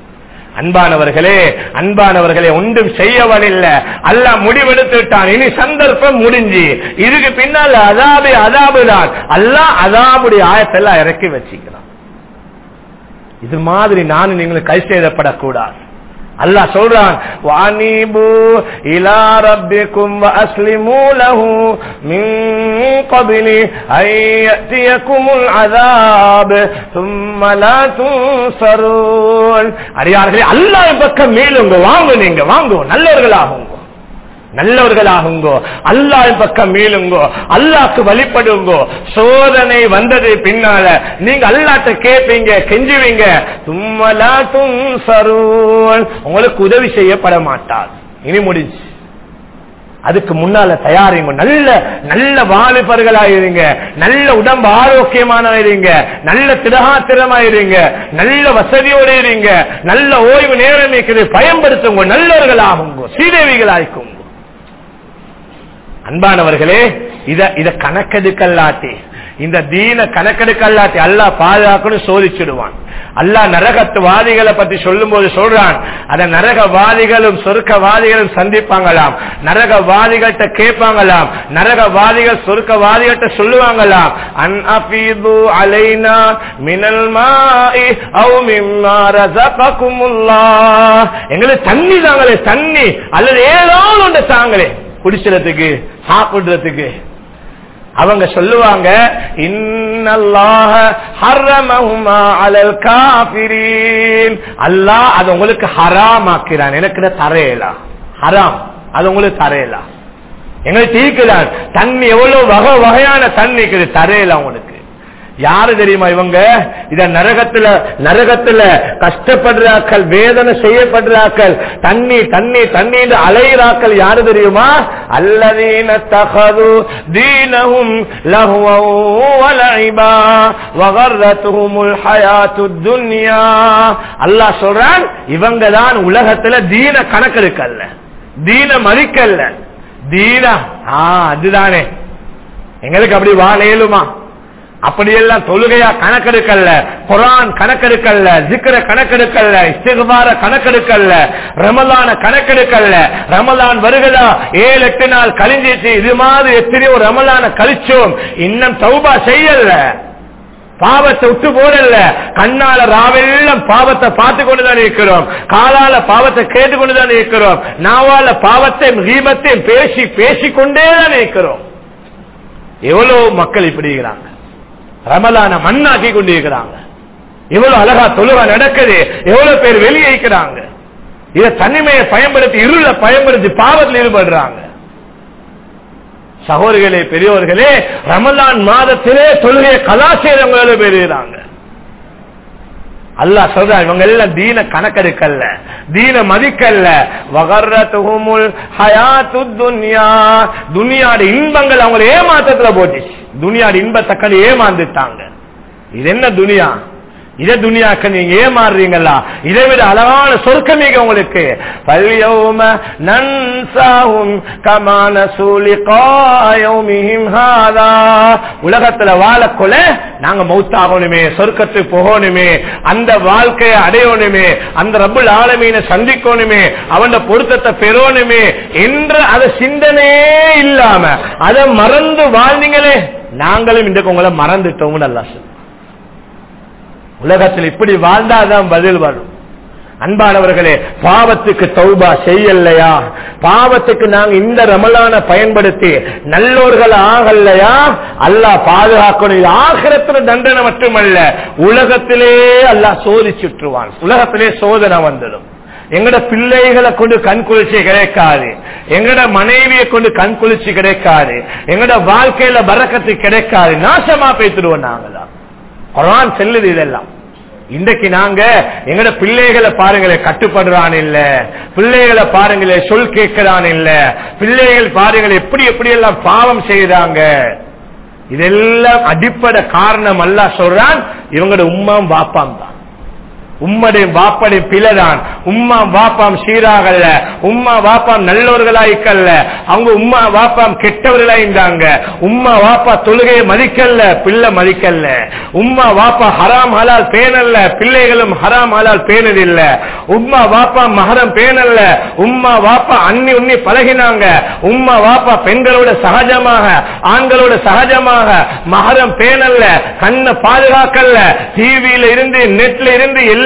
அன்பானவர்களே ஒன்றும் செய்யவனில்ல. அல்லாஹ் முடிவெடுத்து விட்டான். இனி சந்தர்ப்பம் முடிஞ்சு, இதுக்கு பின்னால் அதாபுதான். அல்லாஹ் அதாபுடைய ஆயத்தெல்லாம் இறக்கி வச்சுக்கிறான். இது மாதிரி நானும் நீங்களும் கை செய்தப்படக்கூடாது. அல்லாஹ் சொல்றான் வானிபு இலா ரப்பிக்கும் வஅஸ்லிமூ லஹு மின் قبل أن يأتيكم العذاب ثم لا تنصرون. அடியார்களே, அல்லாஹ்வின் பக்கம் மீளுங்க, வாங்க, நீங்க வாங்க, நல்லவர்களாகுங்க, நல்லவர்களாகுங்கோ, அல்லாஹ்வின் பக்கம் மீளுங்கோ, அல்லாஹ்க்கு வழிபடுங்கோ. சோதனை வந்தது பின்னால நீங்க அல்லாஹ்ட்ட கேட்பீங்க, கெஞ்சுவீங்க. ثم لا تنصرون, உங்களுக்கு உதவி செய்யப்பட மாட்டார். இனி முடிஞ்சு. அதுக்கு முன்னால தயாரிங்க, நல்ல நல்ல வாலிபர்களாயிருங்க, நல்ல உடம்பு ஆரோக்கியமானவங்க, நல்ல திடகாத்திரமாயிருங்க, நல்ல வசதியோட இருங்க, நல்ல ஓய்வு நேரம் இருக்குது, பயன்படுத்துங்க, நல்லவர்களாகுங்க, சீதேவிகளாய்க்குங்க. அன்பானவர்களே, இத கணக்கெடுக்கல்லாட்டி, இந்த தீன கணக்கெடுக்கல்லாட்டி அல்லாஹ் பாதுகாக்கணும், சோதிச்சிடுவான். அல்லாஹ் நரகத்துவாதிகளை பத்தி சொல்லும் போது சொல்றான், அத நரகவாதிகளும் சொர்க்கவாதிகளும் சந்திப்பாங்களாம், நரகவாதிகள்கிட்ட கேட்பாங்களாம், நரகவாதிகள் சொர்க்கவாதிகள்கிட்ட சொல்லுவாங்களாம், அன் அஃபீது அலைனா மினல் மாஇ அவ் மிம்மா ரஸககுமுல்லாஹ், எங்களுக்கு தண்ணி தாங்களே, தண்ணி அல்லது ஏதாவது ஒன்று தாங்களே குடிச்சறதுக்கு சாப்பிடுறதுக்கு. அவங்க சொல்லுவாங்க, இன்னல்லாஹ ஹர்ரமஹுமா அலல் காஃபிரீன், அல்லாஹ் அது உங்களுக்கு ஹராம் ஆக்கிறான், எனக்கு தரையலா ஹராம், அது உங்களுக்கு தரையலா, எங்களுக்கு தீக்குதான். தண்ணி எவ்வளவு வகை வகையான தண்ணி இருக்குது, தரையலா உங்களுக்கு. யாரு தெரியுமா இவங்க? இத நரகத்துல கஷ்டப்படுறாக்கள், வேதனை செய்யப்படுறாக்கள், தண்ணி தண்ணி தண்ணி அலையிறாக்கள் யாரு தெரியுமா? அல்லதீன தகது தீனஹும் லஹ்வன் வலஇபா வகர்ரத்துஹுமுல் ஹயாத்துத் துன்யா. அல்லாஹ் சொல்றான், இவங்க தான் உலகத்துல தீன கணக்கெடுக்கல்ல, தீன மதிக்கல்ல. தீனா அதுதானே, எங்களுக்கு அப்படி வாழேலுமா? அப்படியெல்லாம் தொழுகையா கணக்கெடுக்கல்ல, குர்ஆன் கணக்கெடுக்கல்ல, ஜிக்ர கணக்கெடுக்கல்ல, இஸ்திக்பார கணக்கெடுக்கல்ல, ரமலான கணக்கெடுக்கல்ல. ரமலான் வருகிறதா, 7-8 நாள் கழிஞ்சிச்சு, இது மாதிரி எத்தனையோ ரமலான கழிச்சோம், இன்னும் தௌபா செய்யல, பாவத்தை விட்டு போடல. கண்ணால ராவெல்லாம் பாவத்தை பார்த்து கொண்டுதான் இருக்கிறோம், காலால பாவத்தை கேட்டுக்கொண்டுதான் இருக்கிறோம், நாவால பாவத்தை கீபத்தையும் பேசி பேசிக்கொண்டேதான் இருக்கிறோம். எவ்வளவு மக்கள் இப்படி இருக்கிறாங்க, ரமலான மண்ணாக்கி கொண்டிருக்கிறாங்க. எவ்வளவு அழகா தொழுவா நடக்குது, எவ்வளவு பேர் வெளியே இருக்கிறாங்க. இத தனிமையை பயன்படுத்தி, இருள பயன்படுத்தி பாவத்தில் ஈடுபடுறாங்க. சகோதரிகளே, பெரியோர்களே, ரமலான் மாதத்திலே தொழுகையை கலாச்சாரங்கள பெறுகிறாங்க. அல்லாஹ் சொல்றான், இவங்க எல்லாம் தீன கணக்கெடுக்கல்ல, தீன மதிக்கல்ல. வகர்ரத்துஹுமுல் ஹயாத்துத் துன்யா, துனியாட இன்பங்கள் அவங்களை ஏமாத்தத்துல போட்டுச்சு. துனியாட இன்பத்தை கண்டு ஏமாந்துட்டாங்க. இது என்ன துனியா? இத துனியாக்க நீங்க ஏமாறுறீங்களா? இதை விட அழகான சொர்க்கமீக உங்களுக்கு. பல்யௌம நன்சாஹும் கமா நஸூ லிகா யௌமிஹிம் ஹாதா, உலகத்துல வாழக்கொள்ள நாங்க மௌத்தாகணுமே, சொர்க்கத்துக்கு போகணுமே, அந்த வாழ்க்கையை அடையணுமே, அந்த ரப்புல் ஆலமீனை சந்திக்கணுமே, அவன் பொருத்தத்தை பெறணுமே என்ற அத சிந்தனையே இல்லாம அதை மறந்து வாழ்ந்தீங்களே, நாங்களும் இன்றைக்கு உங்களை மறந்துட்டோம். அல்லாஹ் உலகத்தில் இப்படி வாழ்ந்தாதான் பதில் வரும். அன்பானவர்களே, பாவத்துக்கு தௌபா செய்யலையா, பாவத்துக்கு நாங்க இந்த ரமலான பயன்படுத்தி நல்லோர்கள் ஆகலையா, அல்லாஹ் பாதுகாக்கணும். ஆகிரத்துல தண்டனை மட்டுமல்ல, உலகத்திலே அல்லாஹ் சோதிச்சுட்டுருவான். உலகத்திலே சோதனை வந்துடும். எங்கட பிள்ளைகளை கொண்டு கண் குளிர்ச்சி கிடைக்காது, எங்கட மனைவியை கொண்டு கண் குளிர்ச்சி கிடைக்காது, எங்கட வாழ்க்கையில பரக்கத்து கிடைக்காது, நாசமா பேசிடுவோம். நாங்கதான் குர்ஆன் செல்லுது இதெல்லாம். இன்றைக்கு நாங்க எங்கட பிள்ளைகளை பாருங்களே, கட்டுப்படுறான் இல்ல, பிள்ளைகளை பாருங்களே சொல் கேட்கிறான் இல்ல, பிள்ளைகள் பாருங்களே எப்படி எப்படி எல்லாம் பாவம் செய்யறாங்க. இதெல்லாம் அடிப்படை காரணம் அல்லாஹ் சொல்றான், இவங்களோட உம்மாம் பாப்பாம் தான். உம்மடைய பாப்படைய பிழைதான். உம்மா பாப்பாம் சீராகல்ல, உம்மா பாப்பாம் நல்லவர்களாய்க்கல்ல, அவங்க உம்மா பாப்பாம் கெட்டவர்களாயிருந்தாங்க. உம்மா பாப்பா தொழுகையை மதிக்கல்ல, பிள்ளை மதிக்கல்ல. உம்மா பாப்பா ஹராம் ஹலால் பேணல்ல, பிள்ளைகளும் ஹராம் ஹலால் பேணதில்ல. உம்மா பாப்பா மஹரம் பேணல்ல, உம்மா பாப்பா அன்னி உன்னி பழகினாங்க. உம்மா பாப்பா பெண்களோட சகஜமாக, ஆண்களோட சகஜமாக மஹரம் பேணல்ல, கண்ணை பாதுகாக்கல்ல, டிவியில இருந்து நெட்ல இருந்து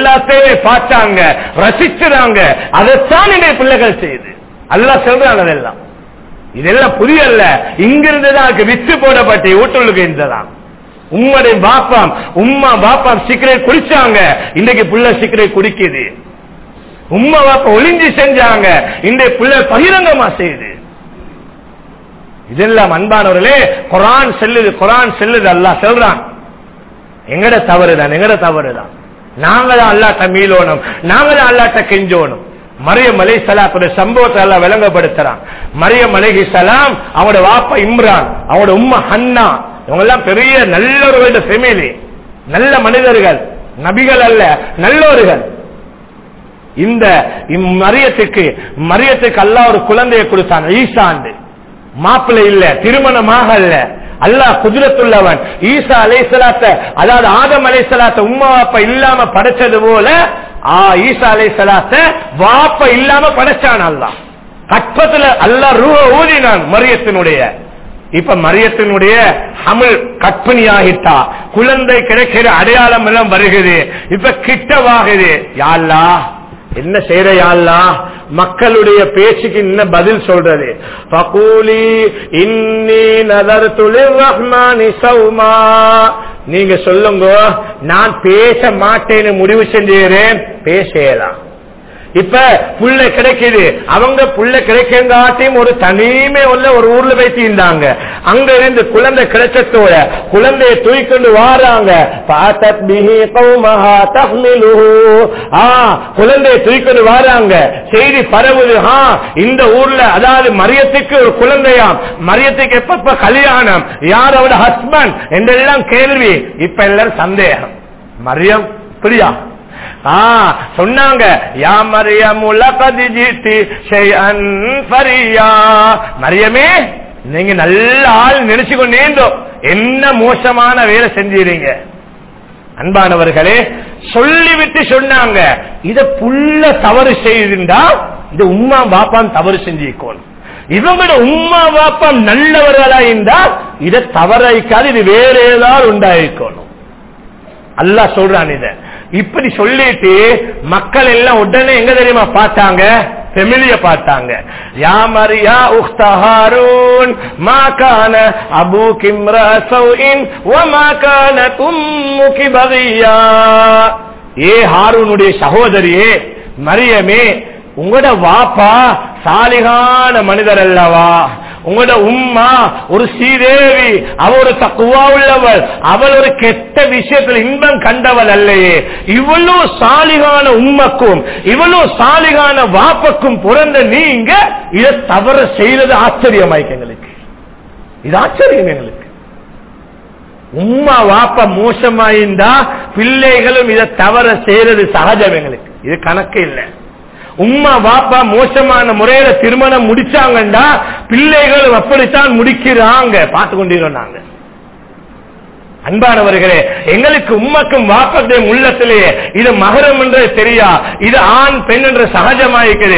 எல்லாத்தையுமே பார்த்தாங்க, ரசிச்சாங்க. அதைத்தான் என்னுடைய பிள்ளைகள் செய்து அல்லாஹ் சொல்றாங்க. அதெல்லாம் இதெல்லாம் புரியல. இங்கிருந்துதான் அதுக்கு வித்து போடப்பட்டு வீட்டுள்ளுக்கு இருந்ததான். உம்முடைய பாப்பாம் உம்மா பாப்பாம் சிகரெட் குடிச்சாங்க, இன்னைக்கு புள்ள சிகரெட் குடிக்குது. உம்மா பாப்பா ஒளிஞ்சி செஞ்சாங்க, இன்றைய புள்ள பகிரங்கமா செய்யுது. இதெல்லாம் அன்பானவர்களே குர்ஆன் சொல்லுது, குர்ஆன் சொல்லுது. அல்லாஹ் சொல்றான் எங்கட தவறுதான். நாங்க தான் அல்லாஹ்ட்ட மீளோணும், நாங்க தான் அல்லாஹ்ட்ட கெஞ்சோணும். மரியம் அலைஹிஸ்ஸலாத்துடைய சம்பவத்தை எல்லாம் விளங்கப்படுத்துறான். மரியம் அலைஹிஸ்ஸலாம் அவங்களோட வாப்பா இம்ரான், அவங்களோட உம்மா ஹன்னா, இவங்க எல்லாம் பெரிய நல்லவர்களோட ஃபேமிலி, நல்ல மனிதர்கள், நபிகள் அல்ல, நல்லவர்கள். இந்த மரியத்துக்கு அல்லாஹ் ஒரு குழந்தையை கொடுத்தான், ஈசாண்டு. மாப்பிள்ளை இல்ல, திருமணமாக அல்ல, அல்லாஹ் குதிரத்துள்ளவன். ஈசா அலைஹிஸ்ஸலாத்த, அதாவது ஆதம் அலைஹிஸ்ஸலாத்த உம்மா வாப்பா இல்லாம படைச்சது போல ஈசா அலைஹிஸ்ஸலாத்த வாப்பா இல்லாம படைச்சான் அல்லாஹ். கற்பத்துல அல்லாஹ் ரூஹ ஊதினான் மரியத்தினுடைய. இப்ப மரியத்தினுடைய ஹமில் கற்பனை ஆகிட்டா, குழந்தை கிடைக்கிற அடையாளம் எல்லாம் வருகிறது. இப்ப கிட்டவாகுது. யா அல்லாஹ் என்ன செய்யற, யா அல்லாஹ் மக்களுடைய பேச்சுக்கு என்ன பதில் சொல்றது? ஃபகூலி இன்னி நதர்து லிர்ரஹ்மானி ஸௌமா, நீங்க சொல்லுங்க நான் பேச மாட்டேன்னு முடிவு செஞ்சேன், பேசலாம். இப்ப புள்ள கிடைக்குது, அவங்க புள்ள கிடைக்காட்டியும் ஒரு தனிமே உள்ள ஒரு ஊர்ல போய் தீர்ந்தாங்க. அங்க இருந்து குழந்தை கிடைச்சதோட குழந்தையை தூக்கிண்டு வாராங்க. குழந்தையை தூக்கிண்டு வாராங்க, செய்தி பரவுது. இந்த ஊர்ல அதாவது மரியத்துக்கு ஒரு குழந்தையாம், மரியத்துக்கு எப்ப கல்யாணம், யார் அவட ஹஸ்பண்ட் என்றெல்லாம் கேள்வி. இப்ப எல்லாரும் சந்தேகம், மரியம் பிரியா சொன்னாங்க. யா மரியம் லகத் ஜிதி ஷைஅன் ஃபரியா, மரியமே நீங்க நல்ல ஆள் நினைச்சு கொண்டேந்தோ, என்ன மோசமான வேலை செஞ்சீங்க. அன்பானவர்களே சொல்லிவிட்டு சொன்னாங்க, இத புள்ள தவறு செய்திருந்தா இது உம்மா பாப்பான் தவறு செஞ்சிக்கோணும். இவங்களோட உம்மா பாப்பா நல்லவர்களா இருந்தா இதை தவறாய்க்காது, இது வேற ஏதாவது உண்டாயிருக்கணும். அல்லாஹ் சொல்றான். இத இப்படி சொல்லிட்டு மக்கள் எல்லாம் உடனே எங்க தெரியுமா பார்த்தாங்க, ஃபெமிலிய பார்த்தாங்க. யா மரியா உக்த ஹாரூன் மா கான அபூகி இம்ரா ஸௌஇன் வ மா கானத் உம்முகி பகியா, ஏ ஹாரூனுடைய சகோதரியே மரியமே, உங்களோட வாப்பா சாலிகான மனிதர் அல்லவா, உங்களோட உம்மா ஒரு சீதேவி, அவள் ஒரு தக்குவா உள்ளவள், அவள் ஒரு கெட்ட விஷயத்தில் இன்பம் கண்டவள் அல்லையே. இவ்வளவு சாலிகான உம்மக்கும் இவ்வளவு சாலிகான வாப்பக்கும் பிறந்த நீங்க இதை தவற செய்யறது ஆச்சரியமாய்க்கு எங்களுக்கு. இது ஆச்சரியம் எங்களுக்கு. உம்மா வாப்பா மோசமாயிருந்தா பிள்ளைகளும் இதை தவற செய்யறது சகஜம் எங்களுக்கு, இது கணக்கு இல்லை. உம்மா பாப்பா மோசமான முறையில திருமணம் முடிச்சாங்கண்டா பிள்ளைகளும் அப்படித்தான் முடிக்கிறாங்க, பார்த்து கொண்டிருக்கிறோம் நாங்க. அன்பானவர்களே எங்களுக்கு உம்மக்கும் வாப்பத்தையும் உள்ளத்திலேயே இது மகரம் என்று தெரியா, இது ஆண் பெண் என்று சகஜமாயிருக்குது.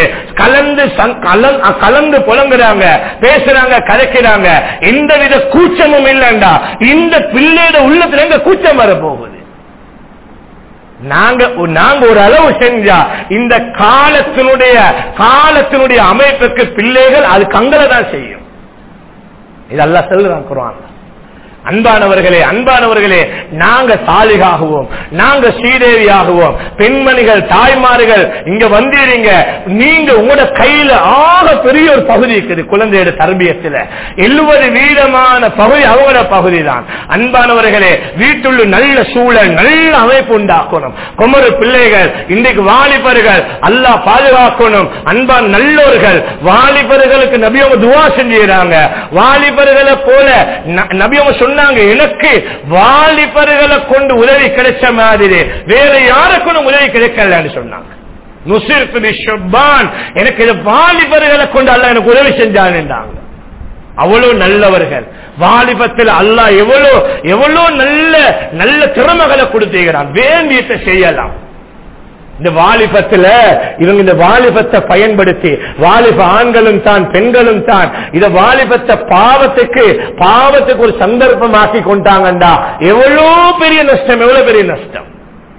கலந்து புலங்குறாங்க, பேசுறாங்க, கதைக்கிறாங்க, எந்தவித கூச்சமும் இல்லைண்டா இந்த பிள்ளையோட உள்ளத்துல எங்க கூச்சம் வர போகுது? நாங்க ஒரு அளவு செஞ்சா இந்த காலத்தினுடைய அமைப்புக்கு பிள்ளைகள் அது கங்கலதான் செய்யும். இதெல்லாம் சொல்லுறான் குர்ஆன். அன்பானவர்களே நாங்க சாலிகாகுவோம், நாங்க ஸ்ரீதேவியாகுவோம். பெண்மணிகள் தாய்மார்கள் இங்க வந்தீங்க, நீங்க உங்களோட கையில ஆக பெரிய ஒரு பகுதி இருக்குது. குழந்தையோட தர்பியத்தில் 70% பகுதி அவங்களோட பகுதி தான். அன்பானவர்களே வீட்டுள்ள நல்ல சூழல், நல்ல அமைப்பு உண்டாக்கணும். குமரு பிள்ளைகள் இன்றைக்கு வாலிபர்கள் அல்லாஹ் பாதுகாக்கணும். அன்பான நல்லோர்கள் வாலிபர்களுக்கு நபியவங்க துஆ செஞ்சுறாங்க. வாலிபர்களை போல நபியவங்க சொன்னாங்க, எனக்கு வாலிபர்களை கொண்டு உதவி கிடைச்ச மாதிரி வேற யாருக்கும் உதவி கிடைக்கலன்னு சொன்னாங்க. நுசிர்து பிஷ்ஷுபான், எனக்கு இது வாலிபர்களை கொண்டு அல்லாஹ் எனக்கு உதவி செஞ்சான்ன்றாங்க. அவ்வளவு நல்லவர்கள் வாலிபத்தில் அல்லாஹ் எவ்வளவு நல்ல திறமைகளை கொடுத்துக்கிறான். வேண்டியத்தை செய்யலாம். இந்த வாலிபத்துல இவங்க இந்த வாலிபத்தை பயன்படுத்தி, வாலிப ஆண்களும் தான் பெண்களும் தான் இத வாலிபத்தை பாவத்துக்கு ஒரு சந்தர்ப்பமாக்கி கொண்டாங்கண்டா எவ்வளவு பெரிய நஷ்டம்.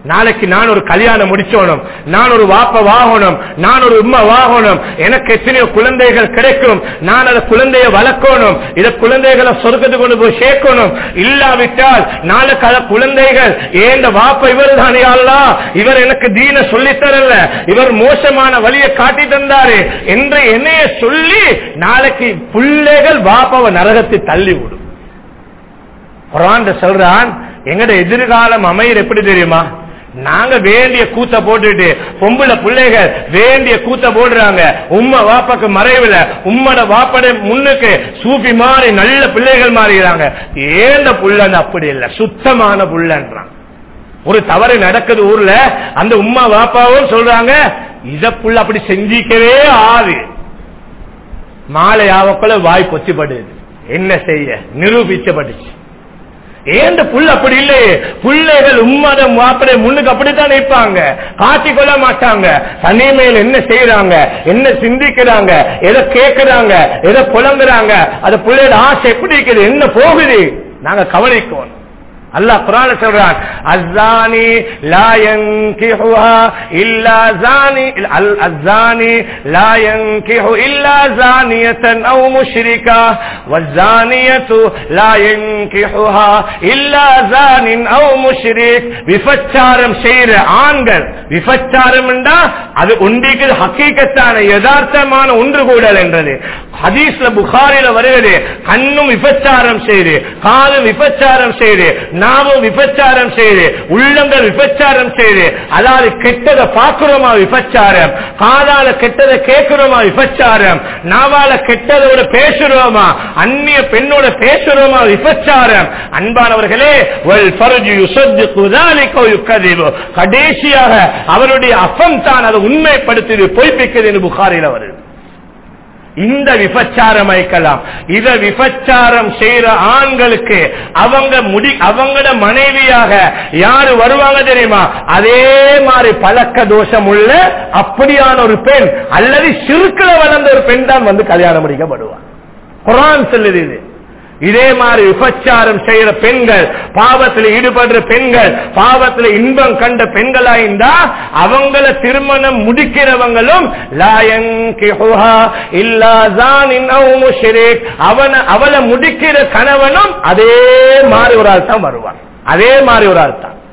நாளைக்கு நான் ஒரு கல்யாணம் முடிச்சோனும், நான் ஒரு வாப்ப வாகனம், நான் ஒரு உம்மா வாகனம், எனக்கு எத்தனையோ குழந்தைகள் கிடைக்கும், நான் அந்த குழந்தைய வளர்க்கணும், இத குழந்தைகளை சொர்க்கத்துக்கு கொண்டு போய் சேர்க்கணும். இல்லாவிட்டால் நாளைக்கு அந்த குழந்தைகள் ஏன் வாப்ப இவர் தானே அல்லாஹ், இவர் எனக்கு தீன சொல்லித்தரல, இவர் மோசமான வழியை காட்டி தந்தாரு என்று என்னைய சொல்லி நாளைக்கு பிள்ளைகள் வாப்பாவை நரகத்தை தள்ளி விடும். குர்ஆன் சொல்றான், எங்கட எதிர்காலம் அமையர் எப்படி தெரியுமா? நாங்க வேண்டிய கூத்த போட்டுட்டு பொம்பளை பிள்ளைகள் வேண்டிய கூத்த போடுறாங்க, உம்மா வாப்பாக்கு மறைவுல உம்மட வாப்பட முன்னுக்கு சூப்பி மாறி நல்ல பிள்ளைகள் மாறிடுறாங்க. ஏந்த புள்ளன்னு அப்படி இல்ல, சுத்தமான புள்ளன்றான். ஒரு தவறு நடக்குது ஊர்ல, அந்த உம்மா வாப்பாவும் சொல்றாங்க இத புள்ள அப்படி செஞ்சிக்கவே ஆறு. மாலை ஆவக்குள்ள வாய் பொச்சிப்படுது, என்ன செய்ய நிரூபிச்சப்பட்டுச்சு. ஏந்த புள்ள அப்படி இல்லையே, பிள்ளைகள் உம்மதம் வாப்படை முன்னுக்கு அப்படித்தான் நிற்பாங்க, காட்டிக் கொள்ள மாட்டாங்க. தனிமையில் என்ன செய்யறாங்க, என்ன சிந்திக்கிறாங்க, எதை கேட்கிறாங்க, எதை புலங்குறாங்க, அது பிள்ளையோட ஆசை எப்படி இருக்குது, என்ன போகுது, நாங்க கவனிக்கணும். அல்லாஹ் குர்ஆன்ல சொல்றான், அஸ்ஸானி லா யன்கிஹுஹா இல்லா ஸானி, அஸ்ஸானி லா யன்கிஹு இல்லா ஸானியத்தன் அவ் முஷ்ரிகா வஸ்ஸானியத்து லா யன்கிஹுஹா இல்லா ஸானின் அவ் முஷ்ரிக். விபச்சாரம் செய்யற ஆண்கள், விபச்சாரம் என்றா அது உண்டிக்கு ஹக்கீகத்தான யதார்த்தமான ஒன்று கூடல் என்றது ஹதீஸ்ல புகாரில வருகிறது. கண்ணும் விபச்சாரம் செய்து, காலும் விபச்சாரம் செய்து, நாமும் விபச்சாரம் செய்து, உள்ளங்கள் விபச்சாரம் செய்து, அதாவது கெட்டதை பார்க்கிறோமா விபச்சாரம், காதால கெட்டதை கேட்கிறோமா விபச்சாரம், நாவால கெட்டதோட பேசுறோமா, அந்நிய பெண்ணோட பேசுறோமா விபச்சாரம். அன்பானவர்களே, கடைசியாக அவருடைய அஃபம் தான் அதை உண்மைப்படுத்தி பொய்ப்பிக்கிறது என்று புகாரில் வருது. இந்த விபச்சாரம் ஐக்கலாம். இத விபச்சாரம் செய்யற ஆண்களுக்கு அவங்களோட மனைவியாக யாரு வருவாங்க தெரியுமா? அதே மாதிரி பழக்க தோஷம் உள்ள அப்படியான ஒரு பெண் அல்லது சிறுக்குல வளர்ந்த ஒரு பெண் தான் வந்து கல்யாணம் முடிக்கப்படுவார். குர்ஆன் சொல்லுது இது. இதே மாதிரி விபச்சாரம் செய்யற பெண்கள், பாவத்தில் ஈடுபடுற பெண்கள், பாவத்தில் இன்பம் கண்ட பெண்களா இருந்தா அவங்கள திருமணம் முடிக்கிறவங்களும் அவளை முடிக்கிற கணவனும் அதே மாதிரி ஒரு ஆள் தான் வருவான், அதே மாதிரி ஒரு ஆள் தான்.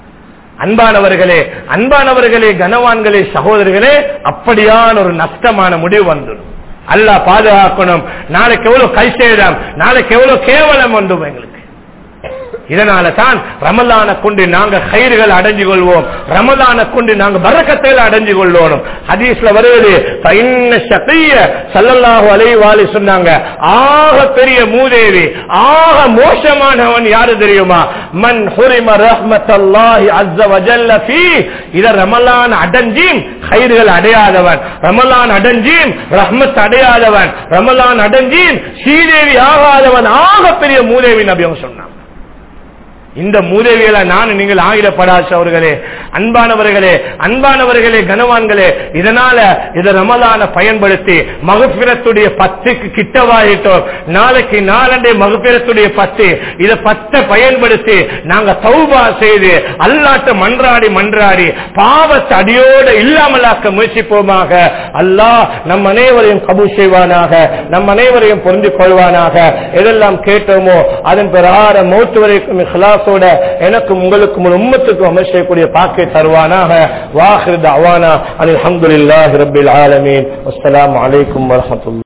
அன்பானவர்களே, கனவான்களே, சகோதரர்களே, அப்படியான ஒரு நஷ்டமான முடிவு வந்துடும். அல்லாஹ் பாதுகாக்கணும். நாளைக்கு எவ்வளவு கை சேதம், நாளைக்கு எவ்வளவு கேவலம் வந்துடும் எங்களுக்கு. இதனால தான் ரமலானை கொண்டு நாங்க கைர்கள் அடைஞ்சு கொள்வோம், ரமலானை கொண்டு நாங்க பரக்கத்தில் அடைஞ்சு கொள்வோம். ஹதீஸ்ல வருவது ஸல்லல்லாஹு அலைஹி வஸல்லம் சொன்னாங்க, ஆக பெரிய மூதேவி, ஆக மோசமானவன் யாரு தெரியுமா? மன் ஹுரிம ரஹ்மத்தல்லாஹி அஸ்ஸ வஜல்ல ஃபீ. இத ரமலான் அடைஞ்சும் கைர்கள் அடையாதவன், ரமலான் அடைஞ்சும் ரஹ்மத் அடையாதவன், ரமலான் அடைஞ்சும் ஸ்ரீதேவி ஆகாதவன் ஆக பெரிய மூதேவி நபி அவங்க சொன்னாங்க. இந்த மூதேவியல நான் நீங்கள் ஆகிடப்படாதவர்களே, அன்பானவர்களே, கனவான்களே, இதனால இத ரமலான பயன்படுத்தி மகஃபிரத்துடைய 10க்கு கிட்டவாயிட்டோம். நாளைக்கு நாளண்டே மகஃபிரத்துடைய 10, இத 10 பயன்படுத்தி நாங்க தௌபா செய்து அல்லாஹ்ட்ட மன்றாடி பாவத்தை அடியோடு இல்லாமலாக்க முயற்சிப்போமாக. அல்லாஹ் நம் அனைவரையும் கபூல் செய்வானாக, நம் அனைவரையும் புரிந்து கொள்வானாக. எதெல்லாம் கேட்டோமோ அதன் பிரகாரம் மௌத் வரைக்கும் இஹ்லாஸ் எனக்கும் உங்களுக்கும் உம்மத்துக்கும் அமல் செய்யக்கூடிய பாக்கியை தருவானாக. வாஹிர் தஅவானா அல்ஹம்துலில்லாஹி ரப்பில் ஆலமீன். அஸ்ஸலாமு அலைக்கும் வரஹ்மத்துல்லாஹி.